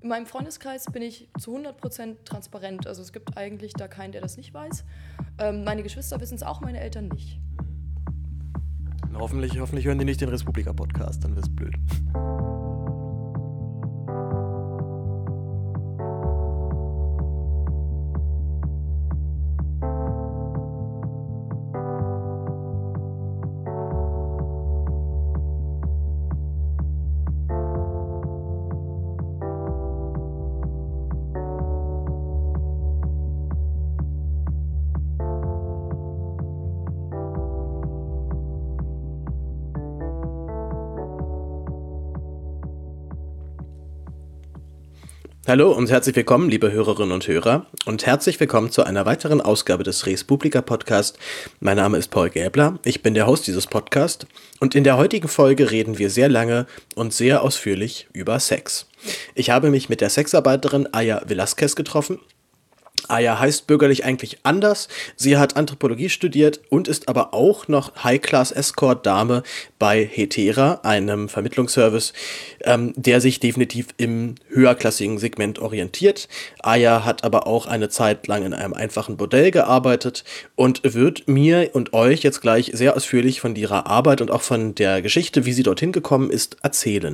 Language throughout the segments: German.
In meinem Freundeskreis bin ich zu 100% transparent. Also es gibt eigentlich da keinen, der das nicht weiß. Meine Geschwister wissen es auch, meine Eltern nicht. Hoffentlich hören die nicht den Respublika-Podcast, dann wird's blöd. Hallo und herzlich willkommen, liebe Hörerinnen und Hörer, und herzlich willkommen zu einer weiteren Ausgabe des Respublika Podcast. Mein Name ist Paul Gäbler, ich bin der Host dieses Podcasts und in der heutigen Folge reden wir sehr lange und sehr ausführlich über Sex. Ich habe mich mit der Sexarbeiterin Aya Velasquez getroffen. Aya heißt bürgerlich eigentlich anders, sie hat Anthropologie studiert und ist aber auch noch High-Class-Escort-Dame bei Hetera, einem Vermittlungsservice, der sich definitiv im höherklassigen Segment orientiert. Aya hat aber auch eine Zeit lang in einem einfachen Bordell gearbeitet und wird mir und euch jetzt gleich sehr ausführlich von ihrer Arbeit und auch von der Geschichte, wie sie dorthin gekommen ist, erzählen.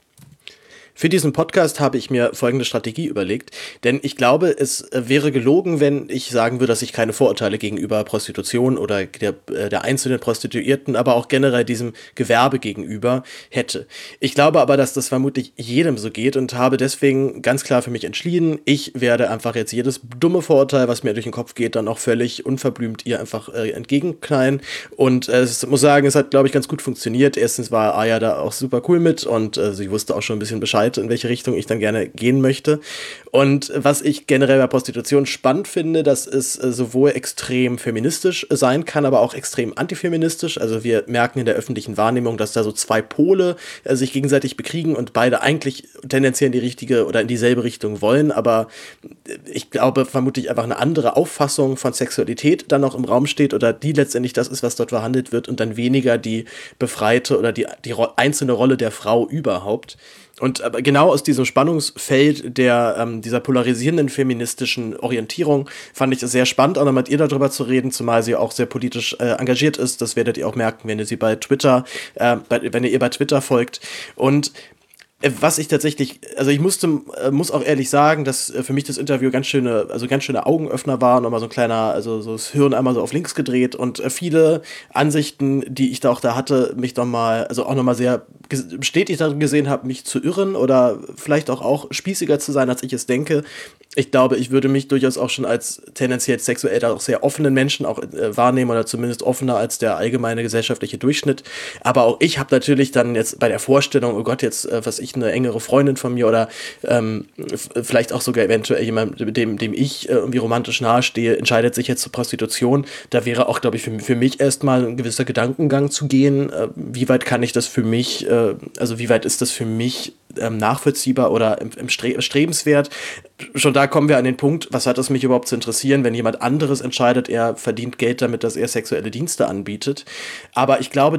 Für diesen Podcast habe ich mir folgende Strategie überlegt, denn ich glaube, es wäre gelogen, wenn ich sagen würde, dass ich keine Vorurteile gegenüber Prostitution oder der einzelnen Prostituierten, aber auch generell diesem Gewerbe gegenüber hätte. Ich glaube aber, dass das vermutlich jedem so geht und habe deswegen ganz klar für mich entschieden, ich werde einfach jetzt jedes dumme Vorurteil, was mir durch den Kopf geht, dann auch völlig unverblümt ihr einfach entgegenknallen und ich muss sagen, es hat, glaube ich, ganz gut funktioniert. Erstens war Aya da auch super cool mit und sie wusste auch schon ein bisschen Bescheid, in welche Richtung ich dann gerne gehen möchte. Und was ich generell bei Prostitution spannend finde, dass es sowohl extrem feministisch sein kann, aber auch extrem antifeministisch. Also wir merken in der öffentlichen Wahrnehmung, dass da so zwei Pole sich gegenseitig bekriegen und beide eigentlich tendenziell in die richtige oder in dieselbe Richtung wollen. Aber ich glaube, vermutlich einfach eine andere Auffassung von Sexualität dann noch im Raum steht oder die letztendlich das ist, was dort verhandelt wird und dann weniger die befreite oder die einzelne Rolle der Frau überhaupt. Und aber genau aus diesem Spannungsfeld dieser polarisierenden feministischen Orientierung fand ich es sehr spannend, auch noch mit ihr darüber zu reden, zumal sie auch sehr politisch engagiert ist. Das werdet ihr auch merken, wenn ihr sie bei Twitter, wenn ihr bei Twitter folgt. Und was ich tatsächlich, also ich muss auch ehrlich sagen, dass für mich das Interview ganz schöne Augenöffner war, nochmal so ein kleiner, also so das Hirn einmal so auf links gedreht und viele Ansichten, die ich da auch hatte, mich nochmal, also auch nochmal sehr bestätigt darin gesehen habe, mich zu irren oder vielleicht auch spießiger zu sein, als ich es denke. Ich glaube, ich würde mich durchaus auch schon als tendenziell sexuell da auch sehr offenen Menschen auch wahrnehmen oder zumindest offener als der allgemeine gesellschaftliche Durchschnitt. Aber auch ich habe natürlich dann jetzt bei der Vorstellung, oh Gott, jetzt, eine engere Freundin von mir oder vielleicht auch sogar eventuell jemand, dem ich irgendwie romantisch nahestehe, entscheidet sich jetzt zur Prostitution. Da wäre auch, glaube ich, für mich erstmal ein gewisser Gedankengang zu gehen. Wie weit kann ich das für mich, wie weit ist das für mich nachvollziehbar oder strebenswert? Schon da kommen wir an den Punkt, was hat es mich überhaupt zu interessieren, wenn jemand anderes entscheidet, er verdient Geld damit, dass er sexuelle Dienste anbietet. Aber ich glaube,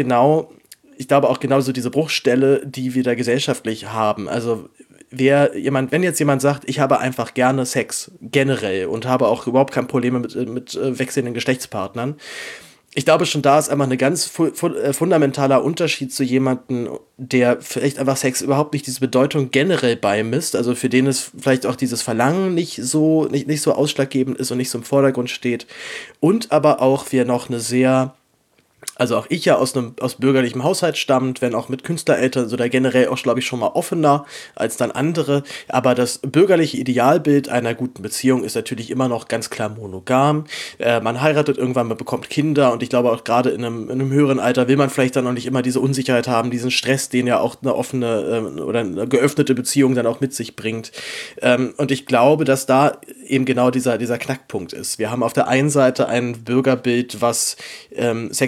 auch genauso diese Bruchstelle, die wir da gesellschaftlich haben. Also wenn jetzt jemand sagt, ich habe einfach gerne Sex, generell, und habe auch überhaupt kein Problem mit wechselnden Geschlechtspartnern, ich glaube, schon da ist einfach ein ganz fundamentaler Unterschied zu jemandem, der vielleicht einfach Sex überhaupt nicht diese Bedeutung generell beimisst, also für den es vielleicht auch dieses Verlangen nicht so ausschlaggebend ist und nicht so im Vordergrund steht und aber auch wir noch also auch ich ja aus bürgerlichem Haushalt stammt, wenn auch mit Künstlereltern, so da generell auch, glaube ich, schon mal offener als dann andere. Aber das bürgerliche Idealbild einer guten Beziehung ist natürlich immer noch ganz klar monogam. Man heiratet irgendwann, man bekommt Kinder und ich glaube auch gerade in einem höheren Alter will man vielleicht dann noch nicht immer diese Unsicherheit haben, diesen Stress, den ja auch eine offene oder eine geöffnete Beziehung dann auch mit sich bringt. Und ich glaube, dass da eben genau dieser Knackpunkt ist. Wir haben auf der einen Seite ein Bürgerbild, was Sexualität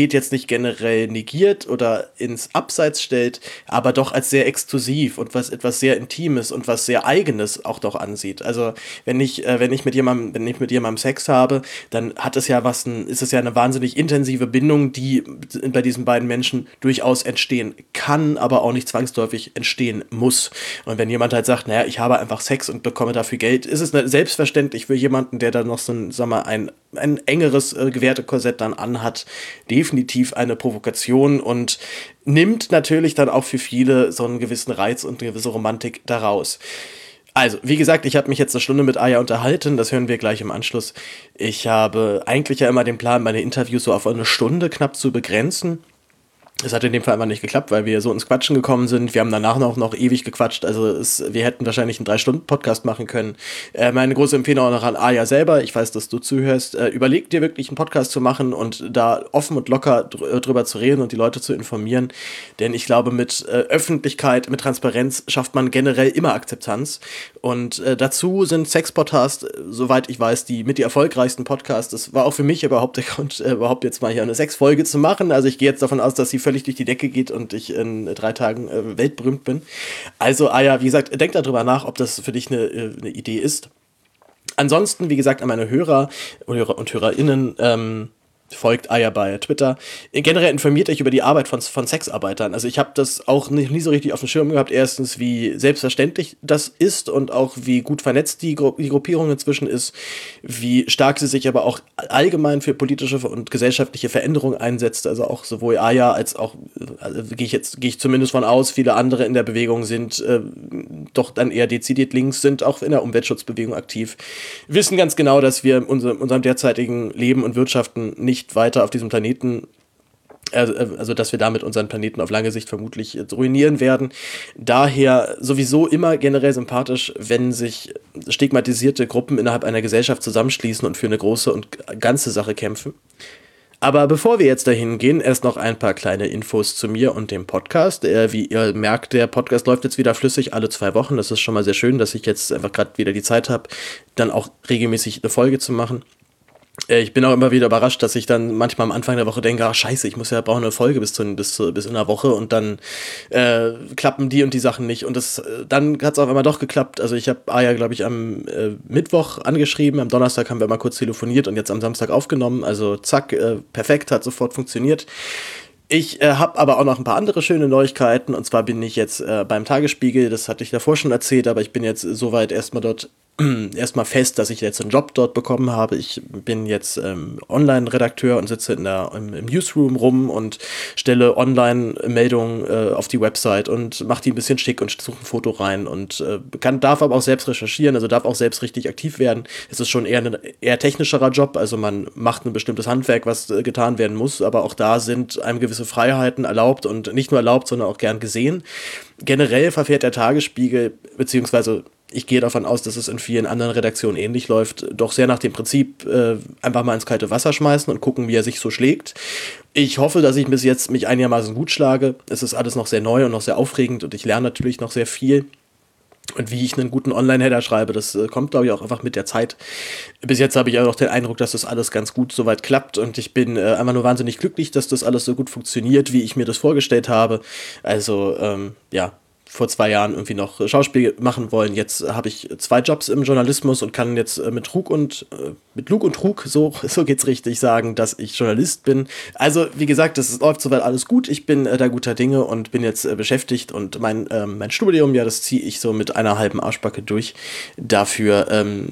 Sexualität jetzt nicht generell negiert oder ins Abseits stellt, aber doch als sehr exklusiv und was etwas sehr Intimes und was sehr Eigenes auch doch ansieht. Also wenn ich mit jemandem Sex habe, dann ist es ja eine wahnsinnig intensive Bindung, die bei diesen beiden Menschen durchaus entstehen kann, aber auch nicht zwangsläufig entstehen muss. Und wenn jemand halt sagt, naja, ich habe einfach Sex und bekomme dafür Geld, ist es selbstverständlich für jemanden, der dann noch so ein engeres Gewertekorsett dann anhat, definitiv eine Provokation und nimmt natürlich dann auch für viele so einen gewissen Reiz und eine gewisse Romantik daraus. Also, wie gesagt, ich habe mich jetzt eine Stunde mit Aya unterhalten, das hören wir gleich im Anschluss. Ich habe eigentlich ja immer den Plan, meine Interviews so auf eine Stunde knapp zu begrenzen. Es hat in dem Fall einfach nicht geklappt, weil wir so ins Quatschen gekommen sind. Wir haben danach noch ewig gequatscht. Also wir hätten wahrscheinlich einen 3-Stunden-Podcast machen können. Meine große Empfehlung auch noch an Aya selber. Ich weiß, dass du zuhörst. Überleg dir wirklich einen Podcast zu machen und da offen und locker drüber zu reden und die Leute zu informieren. Denn ich glaube, mit Öffentlichkeit, mit Transparenz schafft man generell immer Akzeptanz. Und dazu sind Sex-Podcasts, soweit ich weiß, die erfolgreichsten Podcasts. Das war auch für mich überhaupt der Grund, überhaupt jetzt mal hier eine Sexfolge zu machen. Also ich gehe jetzt davon aus, dass sie völlig durch die Decke geht und ich in 3 Tagen weltberühmt bin. Also, Aya, wie gesagt, denk darüber nach, ob das für dich eine Idee ist. Ansonsten, wie gesagt, an meine Hörer und HörerInnen, folgt Aya bei Twitter. Generell informiert euch über die Arbeit von Sexarbeitern. Also ich habe das auch nie so richtig auf dem Schirm gehabt. Erstens, wie selbstverständlich das ist und auch wie gut vernetzt die Gruppierung inzwischen ist, wie stark sie sich aber auch allgemein für politische und gesellschaftliche Veränderungen einsetzt. Also auch sowohl Aya als auch, gehe ich zumindest von aus, viele andere in der Bewegung sind doch dann eher dezidiert links, sind auch in der Umweltschutzbewegung aktiv, wissen ganz genau, dass wir unserem derzeitigen Leben und Wirtschaften nicht weiter auf diesem Planeten, also dass wir damit unseren Planeten auf lange Sicht vermutlich ruinieren werden. Daher sowieso immer generell sympathisch, wenn sich stigmatisierte Gruppen innerhalb einer Gesellschaft zusammenschließen und für eine große und ganze Sache kämpfen. Aber bevor wir jetzt dahin gehen, erst noch ein paar kleine Infos zu mir und dem Podcast. Wie ihr merkt, der Podcast läuft jetzt wieder flüssig alle 2 Wochen. Das ist schon mal sehr schön, dass ich jetzt einfach gerade wieder die Zeit habe, dann auch regelmäßig eine Folge zu machen. Ich bin auch immer wieder überrascht, dass ich dann manchmal am Anfang der Woche denke, ach scheiße, brauche eine Folge bis in einer Woche und dann klappen die und die Sachen nicht. Und dann hat es auf einmal doch geklappt. Also ich habe Aya, glaube ich, am Mittwoch angeschrieben, am Donnerstag haben wir mal kurz telefoniert und jetzt am Samstag aufgenommen. Also zack, perfekt, hat sofort funktioniert. Ich habe aber auch noch ein paar andere schöne Neuigkeiten, und zwar bin ich jetzt beim Tagesspiegel, das hatte ich davor schon erzählt, aber ich bin jetzt soweit erstmal fest, dass ich jetzt einen Job dort bekommen habe. Ich bin jetzt Online-Redakteur und sitze im Newsroom rum und stelle Online-Meldungen auf die Website und mache die ein bisschen schick und suche ein Foto rein und darf aber auch selbst recherchieren, also darf auch selbst richtig aktiv werden. Es ist schon eher ein technischerer Job, also man macht ein bestimmtes Handwerk, was getan werden muss, aber auch da sind einem gewisse Freiheiten erlaubt und nicht nur erlaubt, sondern auch gern gesehen. Generell verfährt der Tagesspiegel, beziehungsweise ich gehe davon aus, dass es in vielen anderen Redaktionen ähnlich läuft, doch sehr nach dem Prinzip einfach mal ins kalte Wasser schmeißen und gucken, wie er sich so schlägt. Ich hoffe, dass ich bis jetzt mich einigermaßen gut schlage. Es ist alles noch sehr neu und noch sehr aufregend und ich lerne natürlich noch sehr viel. Und wie ich einen guten Online-Header schreibe, das kommt, glaube ich, auch einfach mit der Zeit. Bis jetzt habe ich auch noch den Eindruck, dass das alles ganz gut soweit klappt und ich bin einfach nur wahnsinnig glücklich, dass das alles so gut funktioniert, wie ich mir das vorgestellt habe. Also, vor 2 Jahren irgendwie noch Schauspiel machen wollen. Jetzt habe ich 2 Jobs im Journalismus und kann jetzt mit Lug und Trug, so geht's richtig, sagen, dass ich Journalist bin. Also, wie gesagt, das läuft soweit alles gut. Ich bin da guter Dinge und bin jetzt beschäftigt und mein Studium, ja, das ziehe ich so mit einer halben Arschbacke durch. Dafür,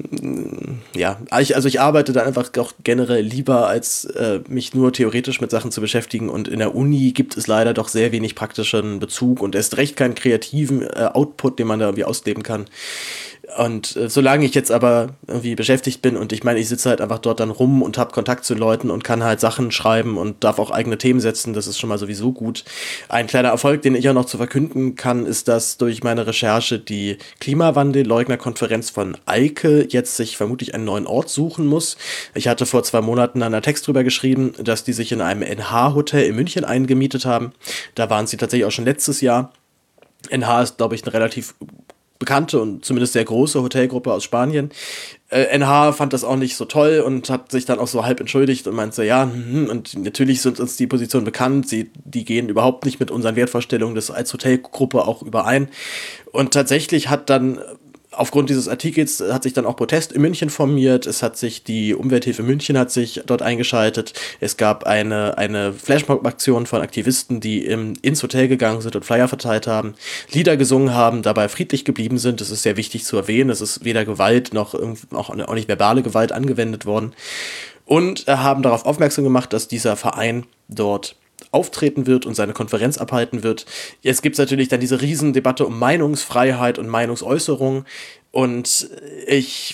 ich arbeite dann einfach auch generell lieber, als mich nur theoretisch mit Sachen zu beschäftigen, und in der Uni gibt es leider doch sehr wenig praktischen Bezug und erst recht keinen kreativen Output, den man da irgendwie ausleben kann. Und solange ich jetzt aber irgendwie beschäftigt bin und ich meine, ich sitze halt einfach dort dann rum und habe Kontakt zu Leuten und kann halt Sachen schreiben und darf auch eigene Themen setzen, das ist schon mal sowieso gut. Ein kleiner Erfolg, den ich auch noch zu verkünden kann, ist, dass durch meine Recherche die Klimawandel-Leugner-Konferenz von Eike jetzt sich vermutlich einen neuen Ort suchen muss. Ich hatte vor 2 Monaten einen Text drüber geschrieben, dass die sich in einem NH-Hotel in München eingemietet haben. Da waren sie tatsächlich auch schon letztes Jahr. NH ist, glaube ich, eine relativ bekannte und zumindest sehr große Hotelgruppe aus Spanien. NH fand das auch nicht so toll und hat sich dann auch so halb entschuldigt und meinte, ja, und natürlich sind uns die Positionen bekannt, die gehen überhaupt nicht mit unseren Wertvorstellungen als Hotelgruppe auch überein. Und tatsächlich hat dann aufgrund dieses Artikels hat sich dann auch Protest in München formiert. Es hat sich die Umwelthilfe München hat sich dort eingeschaltet. Es gab eine Flashmob-Aktion von Aktivisten, die ins Hotel gegangen sind und Flyer verteilt haben, Lieder gesungen haben, dabei friedlich geblieben sind. Das ist sehr wichtig zu erwähnen. Es ist weder Gewalt noch auch nicht verbale Gewalt angewendet worden. Und haben darauf aufmerksam gemacht, dass dieser Verein dort auftreten wird und seine Konferenz abhalten wird. Jetzt gibt es natürlich dann diese Riesendebatte um Meinungsfreiheit und Meinungsäußerung. Und ich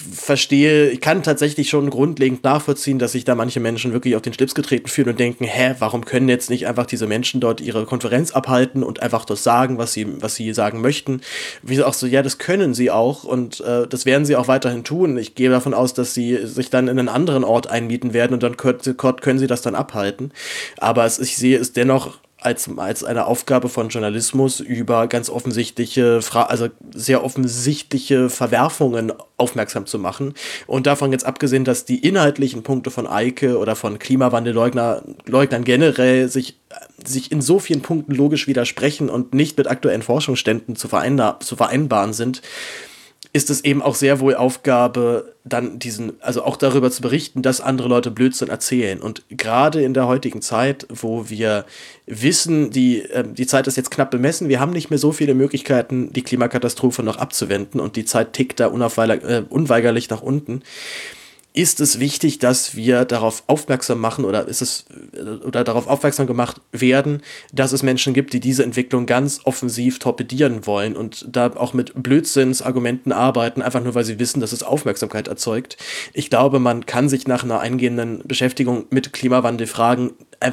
kann tatsächlich schon grundlegend nachvollziehen, dass sich da manche Menschen wirklich auf den Schlips getreten fühlen und denken, warum können jetzt nicht einfach diese Menschen dort ihre Konferenz abhalten und einfach das sagen, was sie sagen möchten? Wie auch so, ja, das können sie auch und das werden sie auch weiterhin tun. Ich gehe davon aus, dass sie sich dann in einen anderen Ort einmieten werden und dann können sie das dann abhalten. Aber ich sehe es dennoch als eine Aufgabe von Journalismus über ganz offensichtliche, sehr offensichtliche Verwerfungen aufmerksam zu machen. Und davon jetzt abgesehen, dass die inhaltlichen Punkte von Eike oder von Klimawandelleugnern generell sich in so vielen Punkten logisch widersprechen und nicht mit aktuellen Forschungsständen zu vereinbaren sind, ist es eben auch sehr wohl Aufgabe, dann auch darüber zu berichten, dass andere Leute Blödsinn erzählen. Und gerade in der heutigen Zeit, wo wir wissen, die Zeit ist jetzt knapp bemessen, wir haben nicht mehr so viele Möglichkeiten, die Klimakatastrophe noch abzuwenden und die Zeit tickt da unweigerlich nach unten, ist es wichtig, dass wir darauf aufmerksam machen oder darauf aufmerksam gemacht werden, dass es Menschen gibt, die diese Entwicklung ganz offensiv torpedieren wollen und da auch mit Blödsinnsargumenten arbeiten, einfach nur, weil sie wissen, dass es Aufmerksamkeit erzeugt. Ich glaube, man kann sich nach einer eingehenden Beschäftigung mit Klimawandelfragen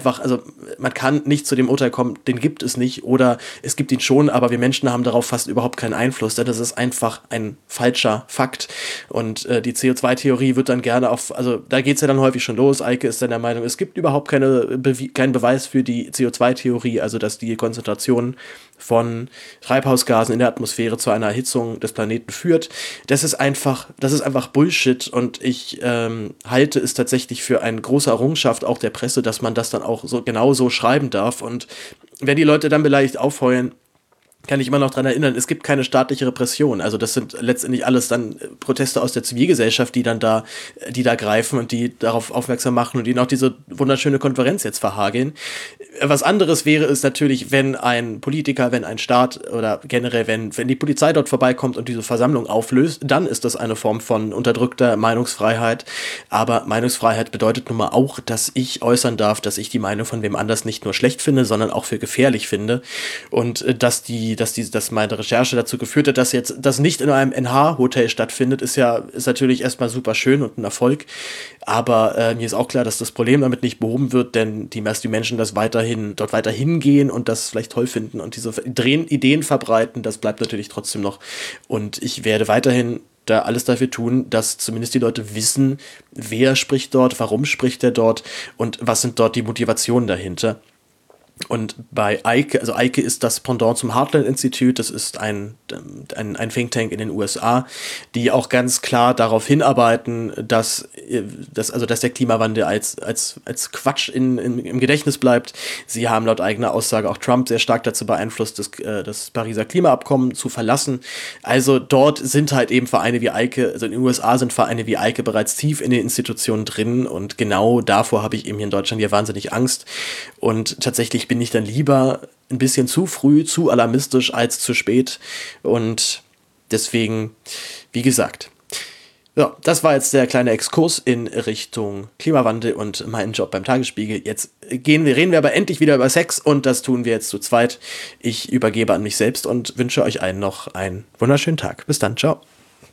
man kann nicht zu dem Urteil kommen, den gibt es nicht oder es gibt ihn schon, aber wir Menschen haben darauf fast überhaupt keinen Einfluss, denn das ist einfach ein falscher Fakt und die CO2-Theorie wird dann gerne da geht es ja dann häufig schon los. Eike ist dann der Meinung, es gibt überhaupt keinen Beweis für die CO2-Theorie, also dass die Konzentration von Treibhausgasen in der Atmosphäre zu einer Erhitzung des Planeten führt. Das ist einfach Bullshit und ich halte es tatsächlich für eine große Errungenschaft auch der Presse, dass man das dann auch genau so schreiben darf und wenn die Leute dann beleidigt aufheulen, kann ich immer noch daran erinnern, es gibt keine staatliche Repression. Also das sind letztendlich alles dann Proteste aus der Zivilgesellschaft, die da greifen und die darauf aufmerksam machen und die noch diese wunderschöne Konferenz jetzt verhageln. Was anderes wäre es natürlich, wenn ein Politiker, wenn ein Staat oder generell, wenn die Polizei dort vorbeikommt und diese Versammlung auflöst, dann ist das eine Form von unterdrückter Meinungsfreiheit. Aber Meinungsfreiheit bedeutet nun mal auch, dass ich äußern darf, dass ich die Meinung von wem anders nicht nur schlecht finde, sondern auch für gefährlich finde. Und dass meine Recherche dazu geführt hat, dass jetzt das nicht in einem NH-Hotel stattfindet, ist natürlich erstmal super schön und ein Erfolg. Aber mir ist auch klar, dass das Problem damit nicht behoben wird, denn die Menschen dort weiterhin gehen und das vielleicht toll finden und diese Ideen verbreiten, das bleibt natürlich trotzdem noch. Und ich werde weiterhin da alles dafür tun, dass zumindest die Leute wissen, wer spricht dort, warum spricht er dort und was sind dort die Motivationen dahinter. Und bei Eike, also Eike ist das Pendant zum Heartland-Institut, das ist ein Think Tank in den USA, die auch ganz klar darauf hinarbeiten, dass der Klimawandel als Quatsch im Gedächtnis bleibt. Sie haben laut eigener Aussage auch Trump sehr stark dazu beeinflusst, das Pariser Klimaabkommen zu verlassen. Also dort sind halt eben Vereine wie Eike, also in den USA sind Vereine wie Eike bereits tief in den Institutionen drin und genau davor habe ich eben hier in Deutschland ja wahnsinnig Angst und tatsächlich bin ich dann lieber ein bisschen zu früh, zu alarmistisch als zu spät. Und deswegen, wie gesagt, ja, das war jetzt der kleine Exkurs in Richtung Klimawandel und meinen Job beim Tagesspiegel. Jetzt reden wir aber endlich wieder über Sex und das tun wir jetzt zu zweit. Ich übergebe an mich selbst und wünsche euch allen noch einen wunderschönen Tag. Bis dann, ciao.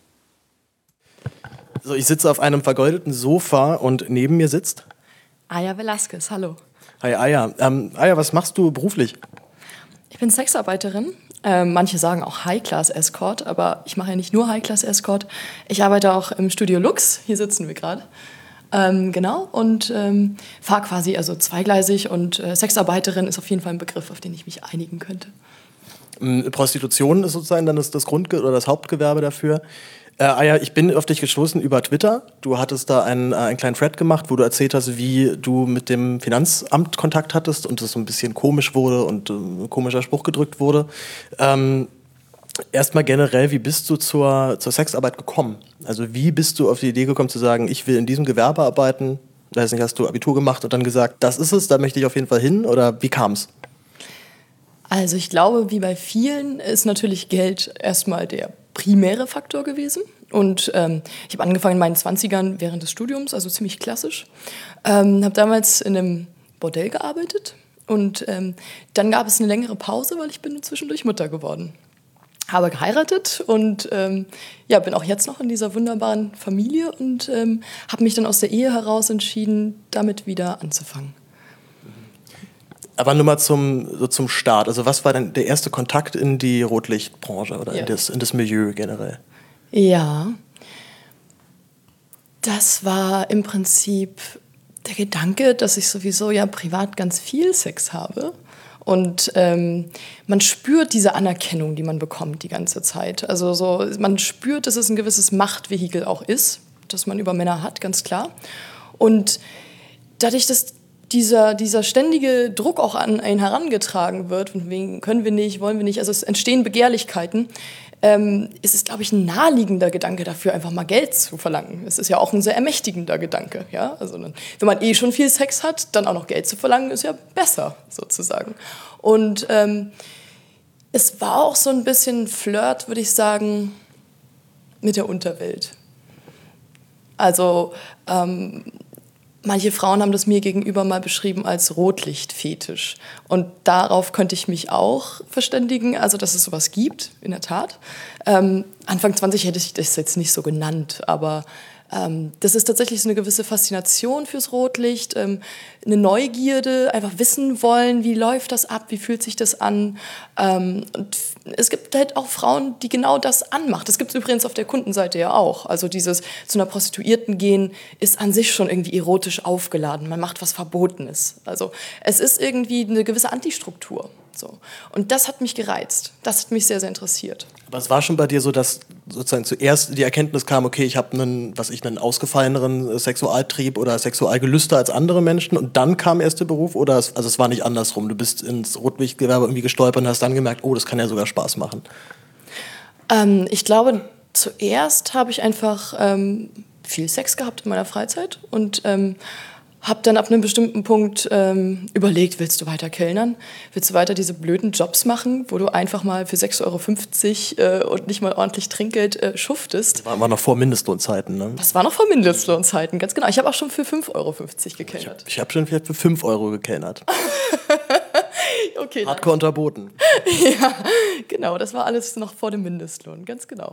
So, ich sitze auf einem vergoldeten Sofa und neben mir sitzt Aya Velasquez, hallo. Hi Aya. Aya, was machst du beruflich? Ich bin Sexarbeiterin. Manche sagen auch High-Class-Escort, aber ich mache ja nicht nur High-Class-Escort. Ich arbeite auch im Studio Lux, hier sitzen wir gerade. Genau, und fahre quasi zweigleisig und Sexarbeiterin ist auf jeden Fall ein Begriff, auf den ich mich einigen könnte. Prostitution ist sozusagen dann das oder das Hauptgewerbe dafür. Ja, ich bin auf dich gestoßen über Twitter. Du hattest da einen kleinen Thread gemacht, wo du erzählt hast, wie du mit dem Finanzamt Kontakt hattest und es so ein bisschen komisch wurde und ein komischer Spruch gedrückt wurde. Erstmal generell, wie bist du zur Sexarbeit gekommen? Also wie bist du auf die Idee gekommen zu sagen, ich will in diesem Gewerbe arbeiten? Weiß nicht, hast du Abitur gemacht und dann gesagt, das ist es, da möchte ich auf jeden Fall hin? Oder wie kam es? Also ich glaube, wie bei vielen ist natürlich Geld erstmal der primäre Faktor gewesen. Und ich habe angefangen in meinen 20ern während des Studiums, also ziemlich klassisch. Habe damals in einem Bordell gearbeitet und dann gab es eine längere Pause, weil ich bin zwischendurch Mutter geworden. Habe geheiratet und bin auch jetzt noch in dieser wunderbaren Familie und habe mich dann aus der Ehe heraus entschieden, damit wieder anzufangen. Aber nur mal zum Start. Also was war denn der erste Kontakt in die Rotlichtbranche oder in das Milieu generell? Ja, das war im Prinzip der Gedanke, dass ich sowieso ja privat ganz viel Sex habe. Und man spürt diese Anerkennung, die man bekommt die ganze Zeit. Also man spürt, dass es ein gewisses Machtvehikel auch ist, das man über Männer hat, ganz klar. Und dadurch, dass dieser ständige Druck auch an einen herangetragen wird, von wegen können wir nicht, wollen wir nicht, also es entstehen Begehrlichkeiten, ist es, glaube ich, ein naheliegender Gedanke dafür, einfach mal Geld zu verlangen. Es ist ja auch ein sehr ermächtigender Gedanke. Ja? Also wenn man schon viel Sex hat, dann auch noch Geld zu verlangen, ist ja besser, sozusagen. Und es war auch so ein bisschen Flirt, würde ich sagen, mit der Unterwelt. Also manche Frauen haben das mir gegenüber mal beschrieben als Rotlichtfetisch. Und darauf könnte ich mich auch verständigen, also dass es sowas gibt, in der Tat. Anfang 20 hätte ich das jetzt nicht so genannt, aber das ist tatsächlich so eine gewisse Faszination fürs Rotlicht, eine Neugierde, einfach wissen wollen, wie läuft das ab, wie fühlt sich das an. Und es gibt halt auch Frauen, die genau das anmacht. Das gibt es übrigens auf der Kundenseite ja auch. Also dieses zu einer Prostituierten gehen ist an sich schon irgendwie erotisch aufgeladen. Man macht was Verbotenes. Also es ist irgendwie eine gewisse Antistruktur. So. Und das hat mich gereizt. Das hat mich sehr, sehr interessiert. Aber es war schon bei dir so, dass sozusagen zuerst die Erkenntnis kam, okay, ich habe einen ausgefalleneren Sexualtrieb oder Sexualgelüste als andere Menschen und dann kam erst der Beruf oder es war nicht andersrum? Du bist ins Rotlichtgewerbe irgendwie gestolpert und hast dann gemerkt, oh, das kann ja sogar Spaß machen. Ich glaube, zuerst habe ich einfach viel Sex gehabt in meiner Freizeit und habe dann ab einem bestimmten Punkt überlegt, willst du weiter kellnern? Willst du weiter diese blöden Jobs machen, wo du einfach mal für 6,50 € und nicht mal ordentlich Trinkgeld schuftest? Das war noch vor Mindestlohnzeiten, ne? Das war noch vor Mindestlohnzeiten, ganz genau. Ich habe auch schon für 5,50 € gekellnert. Ich habe schon für 5 € gekellnert. Okay, Hardcore unterboten. Ja, genau, das war alles noch vor dem Mindestlohn, ganz genau.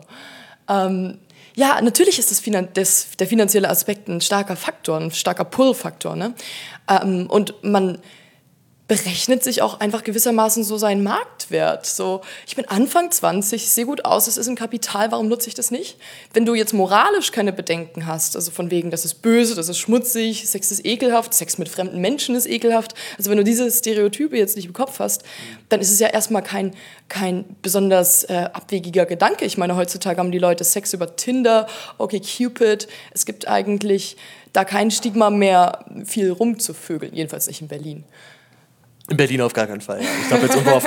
Ja, natürlich ist der finanzielle Aspekt ein starker Faktor, ein starker Pull-Faktor. Ne? Und man berechnet sich auch einfach gewissermaßen so seinen Marktwert. So, ich bin Anfang 20, ich sehe gut aus, es ist ein Kapital, warum nutze ich das nicht? Wenn du jetzt moralisch keine Bedenken hast, also von wegen, das ist böse, das ist schmutzig, Sex ist ekelhaft, Sex mit fremden Menschen ist ekelhaft, also wenn du diese Stereotype jetzt nicht im Kopf hast, dann ist es ja erstmal kein besonders abwegiger Gedanke. Ich meine, heutzutage haben die Leute Sex über Tinder, OkCupid, es gibt eigentlich da kein Stigma mehr, viel rumzuvögeln, jedenfalls nicht in Berlin. In Berlin auf gar keinen Fall. Ja. Ich glaube,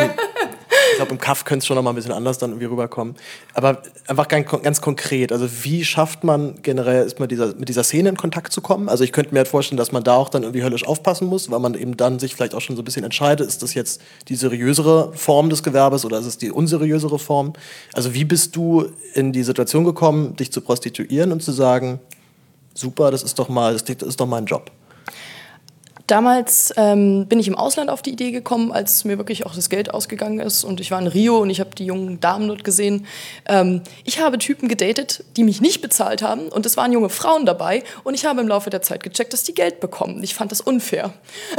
im Kaff könnte es schon noch mal ein bisschen anders dann irgendwie rüberkommen. Aber einfach ganz konkret, also wie schafft man generell erstmal mit dieser Szene in Kontakt zu kommen? Also ich könnte mir halt vorstellen, dass man da auch dann irgendwie höllisch aufpassen muss, weil man eben dann sich vielleicht auch schon so ein bisschen entscheidet, ist das jetzt die seriösere Form des Gewerbes oder ist es die unseriösere Form? Also wie bist du in die Situation gekommen, dich zu prostituieren und zu sagen, super, das ist doch mein Job? Damals bin ich im Ausland auf die Idee gekommen, als mir wirklich auch das Geld ausgegangen ist. Und ich war in Rio und ich habe die jungen Damen dort gesehen. Ich habe Typen gedatet, die mich nicht bezahlt haben. Und es waren junge Frauen dabei. Und ich habe im Laufe der Zeit gecheckt, dass die Geld bekommen. Ich fand das unfair.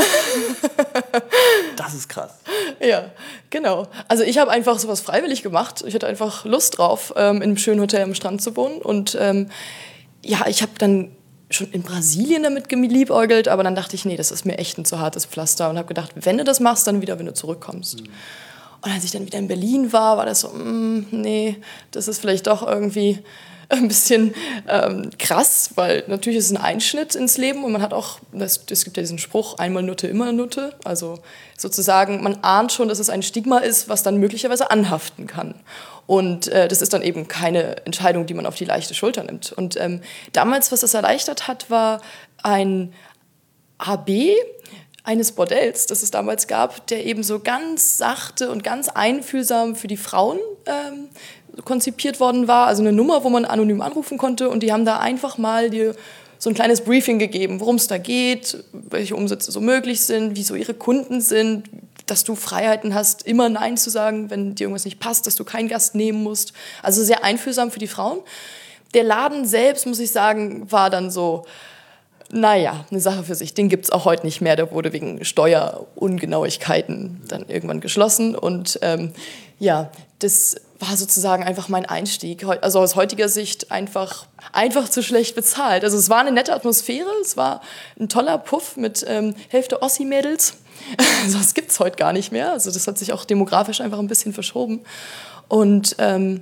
Das ist krass. Ja, genau. Also ich habe einfach sowas freiwillig gemacht. Ich hatte einfach Lust drauf, in einem schönen Hotel am Strand zu wohnen. Und ich habe dann schon in Brasilien damit geliebäugelt, aber dann dachte ich, nee, das ist mir echt ein zu hartes Pflaster und habe gedacht, wenn du das machst, dann wieder, wenn du zurückkommst. Und als ich dann wieder in Berlin war das so, nee, das ist vielleicht doch irgendwie ein bisschen krass, weil natürlich ist es ein Einschnitt ins Leben und man hat auch, es gibt ja diesen Spruch, einmal Nutte, immer Nutte. Also sozusagen, man ahnt schon, dass es ein Stigma ist, was dann möglicherweise anhaften kann. Und das ist dann eben keine Entscheidung, die man auf die leichte Schulter nimmt. Und damals, was das erleichtert hat, war ein AB eines Bordells, das es damals gab, der eben so ganz sachte und ganz einfühlsam für die Frauen konzipiert worden war. Also eine Nummer, wo man anonym anrufen konnte und die haben da einfach mal dir so ein kleines Briefing gegeben, worum es da geht, welche Umsätze so möglich sind, wie so ihre Kunden sind, dass du Freiheiten hast, immer Nein zu sagen, wenn dir irgendwas nicht passt, dass du keinen Gast nehmen musst. Also sehr einfühlsam für die Frauen. Der Laden selbst, muss ich sagen, war dann so, naja, eine Sache für sich. Den gibt es auch heute nicht mehr. Der wurde wegen Steuerungenauigkeiten dann irgendwann geschlossen. Und das war sozusagen einfach mein Einstieg. Also aus heutiger Sicht einfach zu schlecht bezahlt. Also es war eine nette Atmosphäre. Es war ein toller Puff mit Hälfte Ossi-Mädels. Also das gibt es heute gar nicht mehr. Also das hat sich auch demografisch einfach ein bisschen verschoben. Und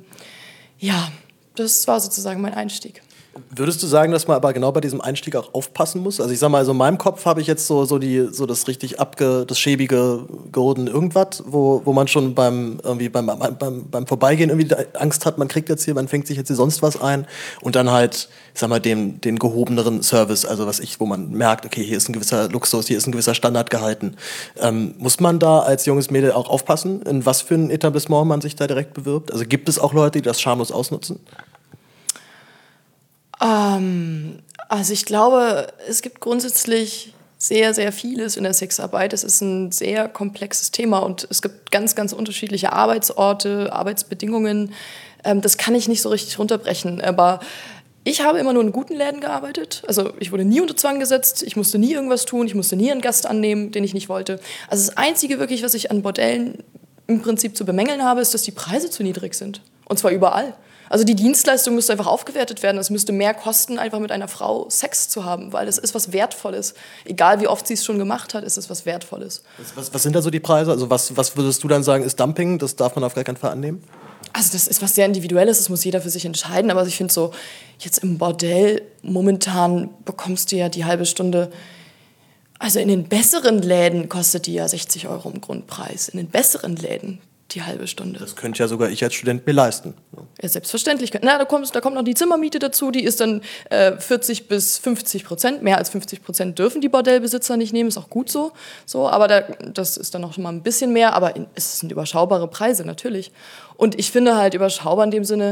das war sozusagen mein Einstieg. Würdest du sagen, dass man aber genau bei diesem Einstieg auch aufpassen muss? Also ich sag mal, also in meinem Kopf habe ich jetzt so das richtig das schäbige Golden irgendwas, wo man schon beim Vorbeigehen irgendwie Angst hat, man fängt sich jetzt hier sonst was ein und dann halt, ich sag mal, den gehobeneren Service, also wo man merkt, okay, hier ist ein gewisser Luxus, hier ist ein gewisser Standard gehalten. Muss man da als junges Mädel auch aufpassen, in was für ein Etablissement man sich da direkt bewirbt? Also gibt es auch Leute, die das schamlos ausnutzen? Also ich glaube, es gibt grundsätzlich sehr, sehr vieles in der Sexarbeit. Es ist ein sehr komplexes Thema und es gibt ganz, ganz unterschiedliche Arbeitsorte, Arbeitsbedingungen. Das kann ich nicht so richtig runterbrechen, aber ich habe immer nur in guten Läden gearbeitet. Also ich wurde nie unter Zwang gesetzt, ich musste nie irgendwas tun, ich musste nie einen Gast annehmen, den ich nicht wollte. Also das Einzige wirklich, was ich an Bordellen im Prinzip zu bemängeln habe, ist, dass die Preise zu niedrig sind. Und zwar überall. Also die Dienstleistung müsste einfach aufgewertet werden. Es müsste mehr kosten, einfach mit einer Frau Sex zu haben, weil das ist was Wertvolles. Egal wie oft sie es schon gemacht hat, ist es was Wertvolles. Was sind da so die Preise? Also was würdest du dann sagen, ist Dumping? Das darf man auf gar keinen Fall annehmen? Also das ist was sehr Individuelles, das muss jeder für sich entscheiden. Aber ich finde so, jetzt im Bordell, momentan bekommst du ja die halbe Stunde. Also in den besseren Läden kostet die ja 60 € im Grundpreis. In den besseren Läden die halbe Stunde. Das könnte ja sogar ich als Student mir leisten. Ja, selbstverständlich. Da kommt noch die Zimmermiete dazu, die ist dann 40-50%. Mehr als 50% dürfen die Bordellbesitzer nicht nehmen, ist auch gut so. Aber das ist dann noch mal ein bisschen mehr, aber es sind überschaubare Preise, natürlich. Und ich finde halt überschaubar in dem Sinne,